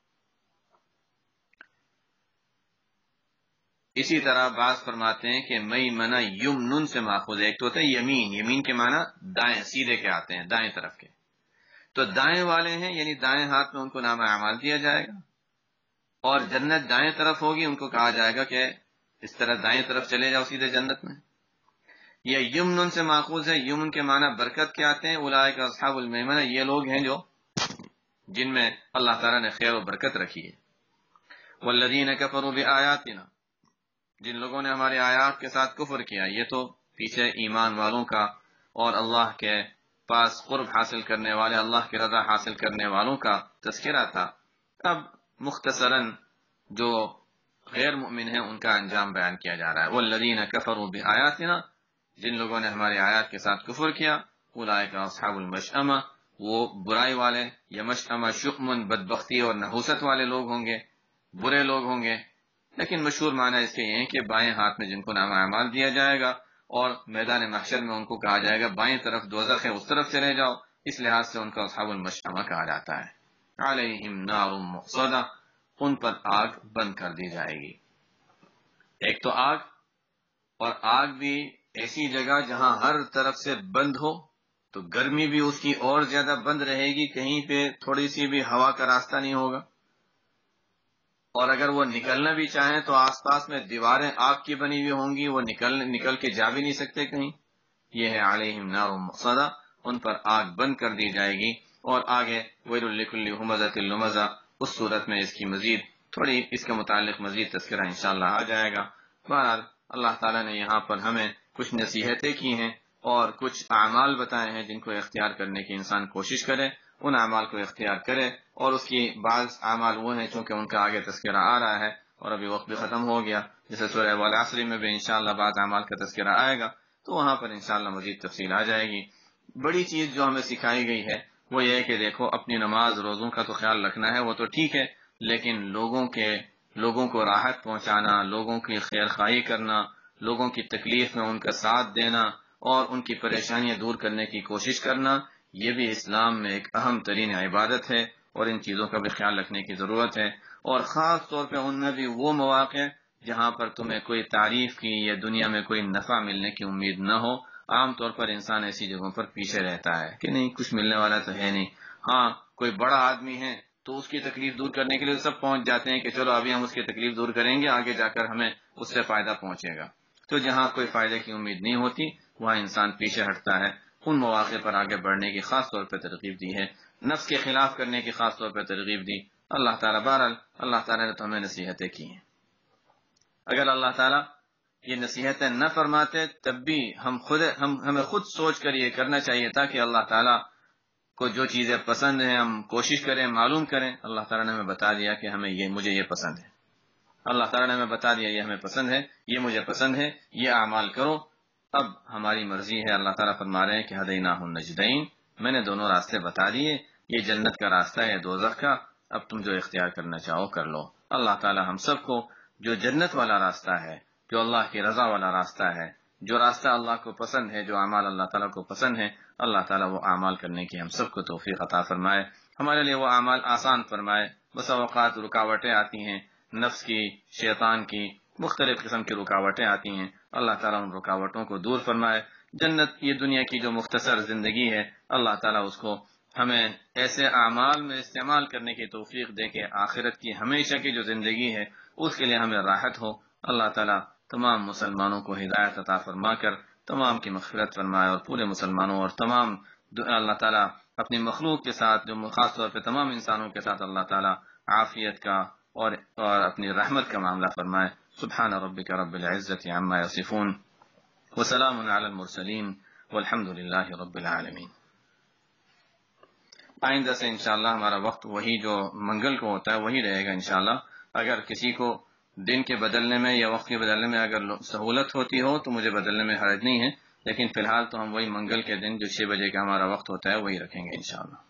اسی طرح بعض فرماتے ہیں کہ میمنہ یمنن سے ماخوذ ہے، ایک تو ہوتا ہے یمین، یمین کے معنی دائیں سیدھے کے آتے ہیں، دائیں طرف کے، تو دائیں والے ہیں یعنی دائیں ہاتھ میں ان کو نامہ اعمال دیا جائے گا، اور جنت دائیں طرف ہوگی، ان کو کہا جائے گا کہ اس طرح دائیں طرف چلے جاؤ سیدھے جنت میں۔ یہ یمنن سے ماخوذ ہے، یمن کے معنی برکت کے آتے ہیں۔ اولئک اصحاب المیمنہ، یہ لوگ ہیں جو جن میں اللہ تعالیٰ نے خیر و برکت رکھی ہے۔ والذین کفروا بآیاتنا، جن لوگوں نے ہمارے آیات کے ساتھ کفر کیا، یہ تو پیچھے ایمان والوں کا اور اللہ کے پاس قرب حاصل کرنے والے، اللہ کی رضا حاصل کرنے والوں کا تذکرہ تھا۔ اب مختصراً جو غیر مؤمن ہیں ان کا انجام بیان کیا جا رہا ہے۔ والذین کفروا بآیاتنا، جن لوگوں نے ہماری آیات کے ساتھ کفر کیا، اولئک اصحاب المشأمہ، وہ برائی والے یا مشأمہ شؤم، بدبختی اور نحوست والے لوگ ہوں گے، برے لوگ ہوں گے، لیکن مشہور معنی اس کے یہ ہے کہ بائیں ہاتھ میں جن کو نامہ اعمال دیا جائے گا، اور میدان محشر میں ان کو کہا جائے گا بائیں طرف دوزخ ہے اس طرف چلے جاؤ، اس لحاظ سے ان کو اصحاب المشأمہ کہا جاتا ہے۔ علیہم نار مؤصدہ، ان پر آگ بند کر دی جائے گی۔ ایک تو آگ، اور آگ بھی ایسی جگہ جہاں ہر طرف سے بند ہو، تو گرمی بھی اس کی اور زیادہ بند رہے گی، کہیں پہ تھوڑی سی بھی ہوا کا راستہ نہیں ہوگا، اور اگر وہ نکلنا بھی چاہیں تو آس پاس میں دیواریں آگ کی بنی ہوئی ہوں گی، وہ نکل کے جا بھی نہیں سکتے کہیں۔ یہ ہے علیہم نار مؤصدہ، ان پر آگ بند کر دی جائے گی۔ اور آگے ویل لکل ہمزۃ لمزہ، اس صورت میں اس کی مزید تھوڑی اس کے متعلق مزید تذکرہ انشاءاللہ آ جائے گا۔ بہرحال اللہ تعالیٰ نے یہاں پر ہمیں کچھ نصیحتیں کی ہیں اور کچھ اعمال بتائے ہیں جن کو اختیار کرنے کی انسان کوشش کرے، ان اعمال کو اختیار کرے، اور اس کی بعض اعمال وہ ہیں چونکہ ان کا آگے تذکرہ آ رہا ہے اور ابھی وقت بھی ختم ہو گیا، جیسے سورہ والعصر میں بھی انشاءاللہ بعض اعمال کا تذکرہ آئے گا تو وہاں پر انشاءاللہ مزید تفصیل آ جائے گی۔ بڑی چیز جو ہمیں سکھائی گئی ہے وہ یہ ہے کہ دیکھو اپنی نماز روزوں کا تو خیال رکھنا ہے، وہ تو ٹھیک ہے، لیکن لوگوں کو راحت پہنچانا، لوگوں کی خیر خواہی کرنا، لوگوں کی تکلیف میں ان کا ساتھ دینا اور ان کی پریشانیاں دور کرنے کی کوشش کرنا، یہ بھی اسلام میں ایک اہم ترین عبادت ہے اور ان چیزوں کا بھی خیال رکھنے کی ضرورت ہے، اور خاص طور پہ ان میں بھی وہ مواقع جہاں پر تمہیں کوئی تعریف کی یا دنیا میں کوئی نفع ملنے کی امید نہ ہو۔ عام طور پر انسان ایسی جگہوں پر پیچھے رہتا ہے کہ نہیں کچھ ملنے والا تو ہے نہیں، ہاں کوئی بڑا آدمی ہے تو اس کی تکلیف دور کرنے کے لیے سب پہنچ جاتے ہیں کہ چلو ابھی ہم اس کی تکلیف دور کریں گے، آگے جا کر ہمیں اس سے فائدہ پہنچے گا۔ تو جہاں کوئی فائدے کی امید نہیں ہوتی وہاں انسان پیچھے ہٹتا ہے، ان مواقع پر آگے بڑھنے کی خاص طور پہ ترغیب دی ہے، نفس کے خلاف کرنے کی خاص طور پہ ترغیب دی۔ اللہ تعالیٰ بہرحال اللہ تعالیٰ نے تو ہمیں نصیحتیں کی ہیں، اگر اللہ تعالیٰ یہ نصیحتیں نہ فرماتے تب بھی ہمیں خود سوچ کر یہ کرنا چاہیے تھا کہ اللہ تعالیٰ کو جو چیزیں پسند ہیں ہم کوشش کریں، معلوم کریں۔ اللہ تعالیٰ نے ہمیں بتا دیا کہ مجھے یہ پسند ہے، اللہ تعالیٰ نے ہمیں بتا دیا یہ ہمیں پسند ہے، یہ مجھے پسند ہے، یہ اعمال کرو، اب ہماری مرضی ہے۔ اللہ تعالیٰ فرما رہے ہیں کہ ہدیناہ النجدین، میں نے دونوں راستے بتا دیے، یہ جنت کا راستہ ہے، دوزخ کا، اب تم جو اختیار کرنا چاہو کر لو۔ اللہ تعالیٰ ہم سب کو جو جنت والا راستہ ہے، جو اللہ کی رضا والا راستہ ہے، جو راستہ اللہ کو پسند ہے، جو اعمال اللہ تعالیٰ کو پسند ہے، اللہ تعالیٰ وہ اعمال کرنے کی ہم سب کو توفیق عطا فرمائے، ہمارے لیے وہ اعمال آسان فرمائے۔ بسا اوقات رکاوٹیں آتی ہیں، نفس کی، شیطان کی، مختلف قسم کی رکاوٹیں آتی ہیں، اللہ تعالیٰ ان رکاوٹوں کو دور فرمائے۔ جنت یہ دنیا کی جو مختصر زندگی ہے، اللہ تعالیٰ اس کو ہمیں ایسے اعمال میں استعمال کرنے کی توفیق دے کہ آخرت کی ہمیشہ کی جو زندگی ہے اس کے لیے ہمیں راحت ہو۔ اللہ تعالیٰ تمام مسلمانوں کو ہدایت عطا فرما کر تمام کی مغفرت فرمائے، اور پورے مسلمانوں اور تمام اللہ تعالیٰ اپنی مخلوق کے ساتھ، جو خاص طور پہ تمام انسانوں کے ساتھ اللہ تعالیٰ عافیت کا اور اپنی رحمت کا معاملہ فرمائے۔ سبحان ربک رب العزت عما یصفون وسلام علی المرسلین والحمد للہ رب العالمین۔ آئندہ سے انشاءاللہ ہمارا وقت وہی جو منگل کو ہوتا ہے وہی رہے گا انشاءاللہ۔ اگر کسی کو دن کے بدلنے میں یا وقت کے بدلنے میں اگر سہولت ہوتی ہو تو مجھے بدلنے میں حرج نہیں ہے، لیکن فی الحال تو ہم وہی منگل کے دن جو 6 بجے کا ہمارا وقت ہوتا ہے وہی رکھیں گے انشاءاللہ۔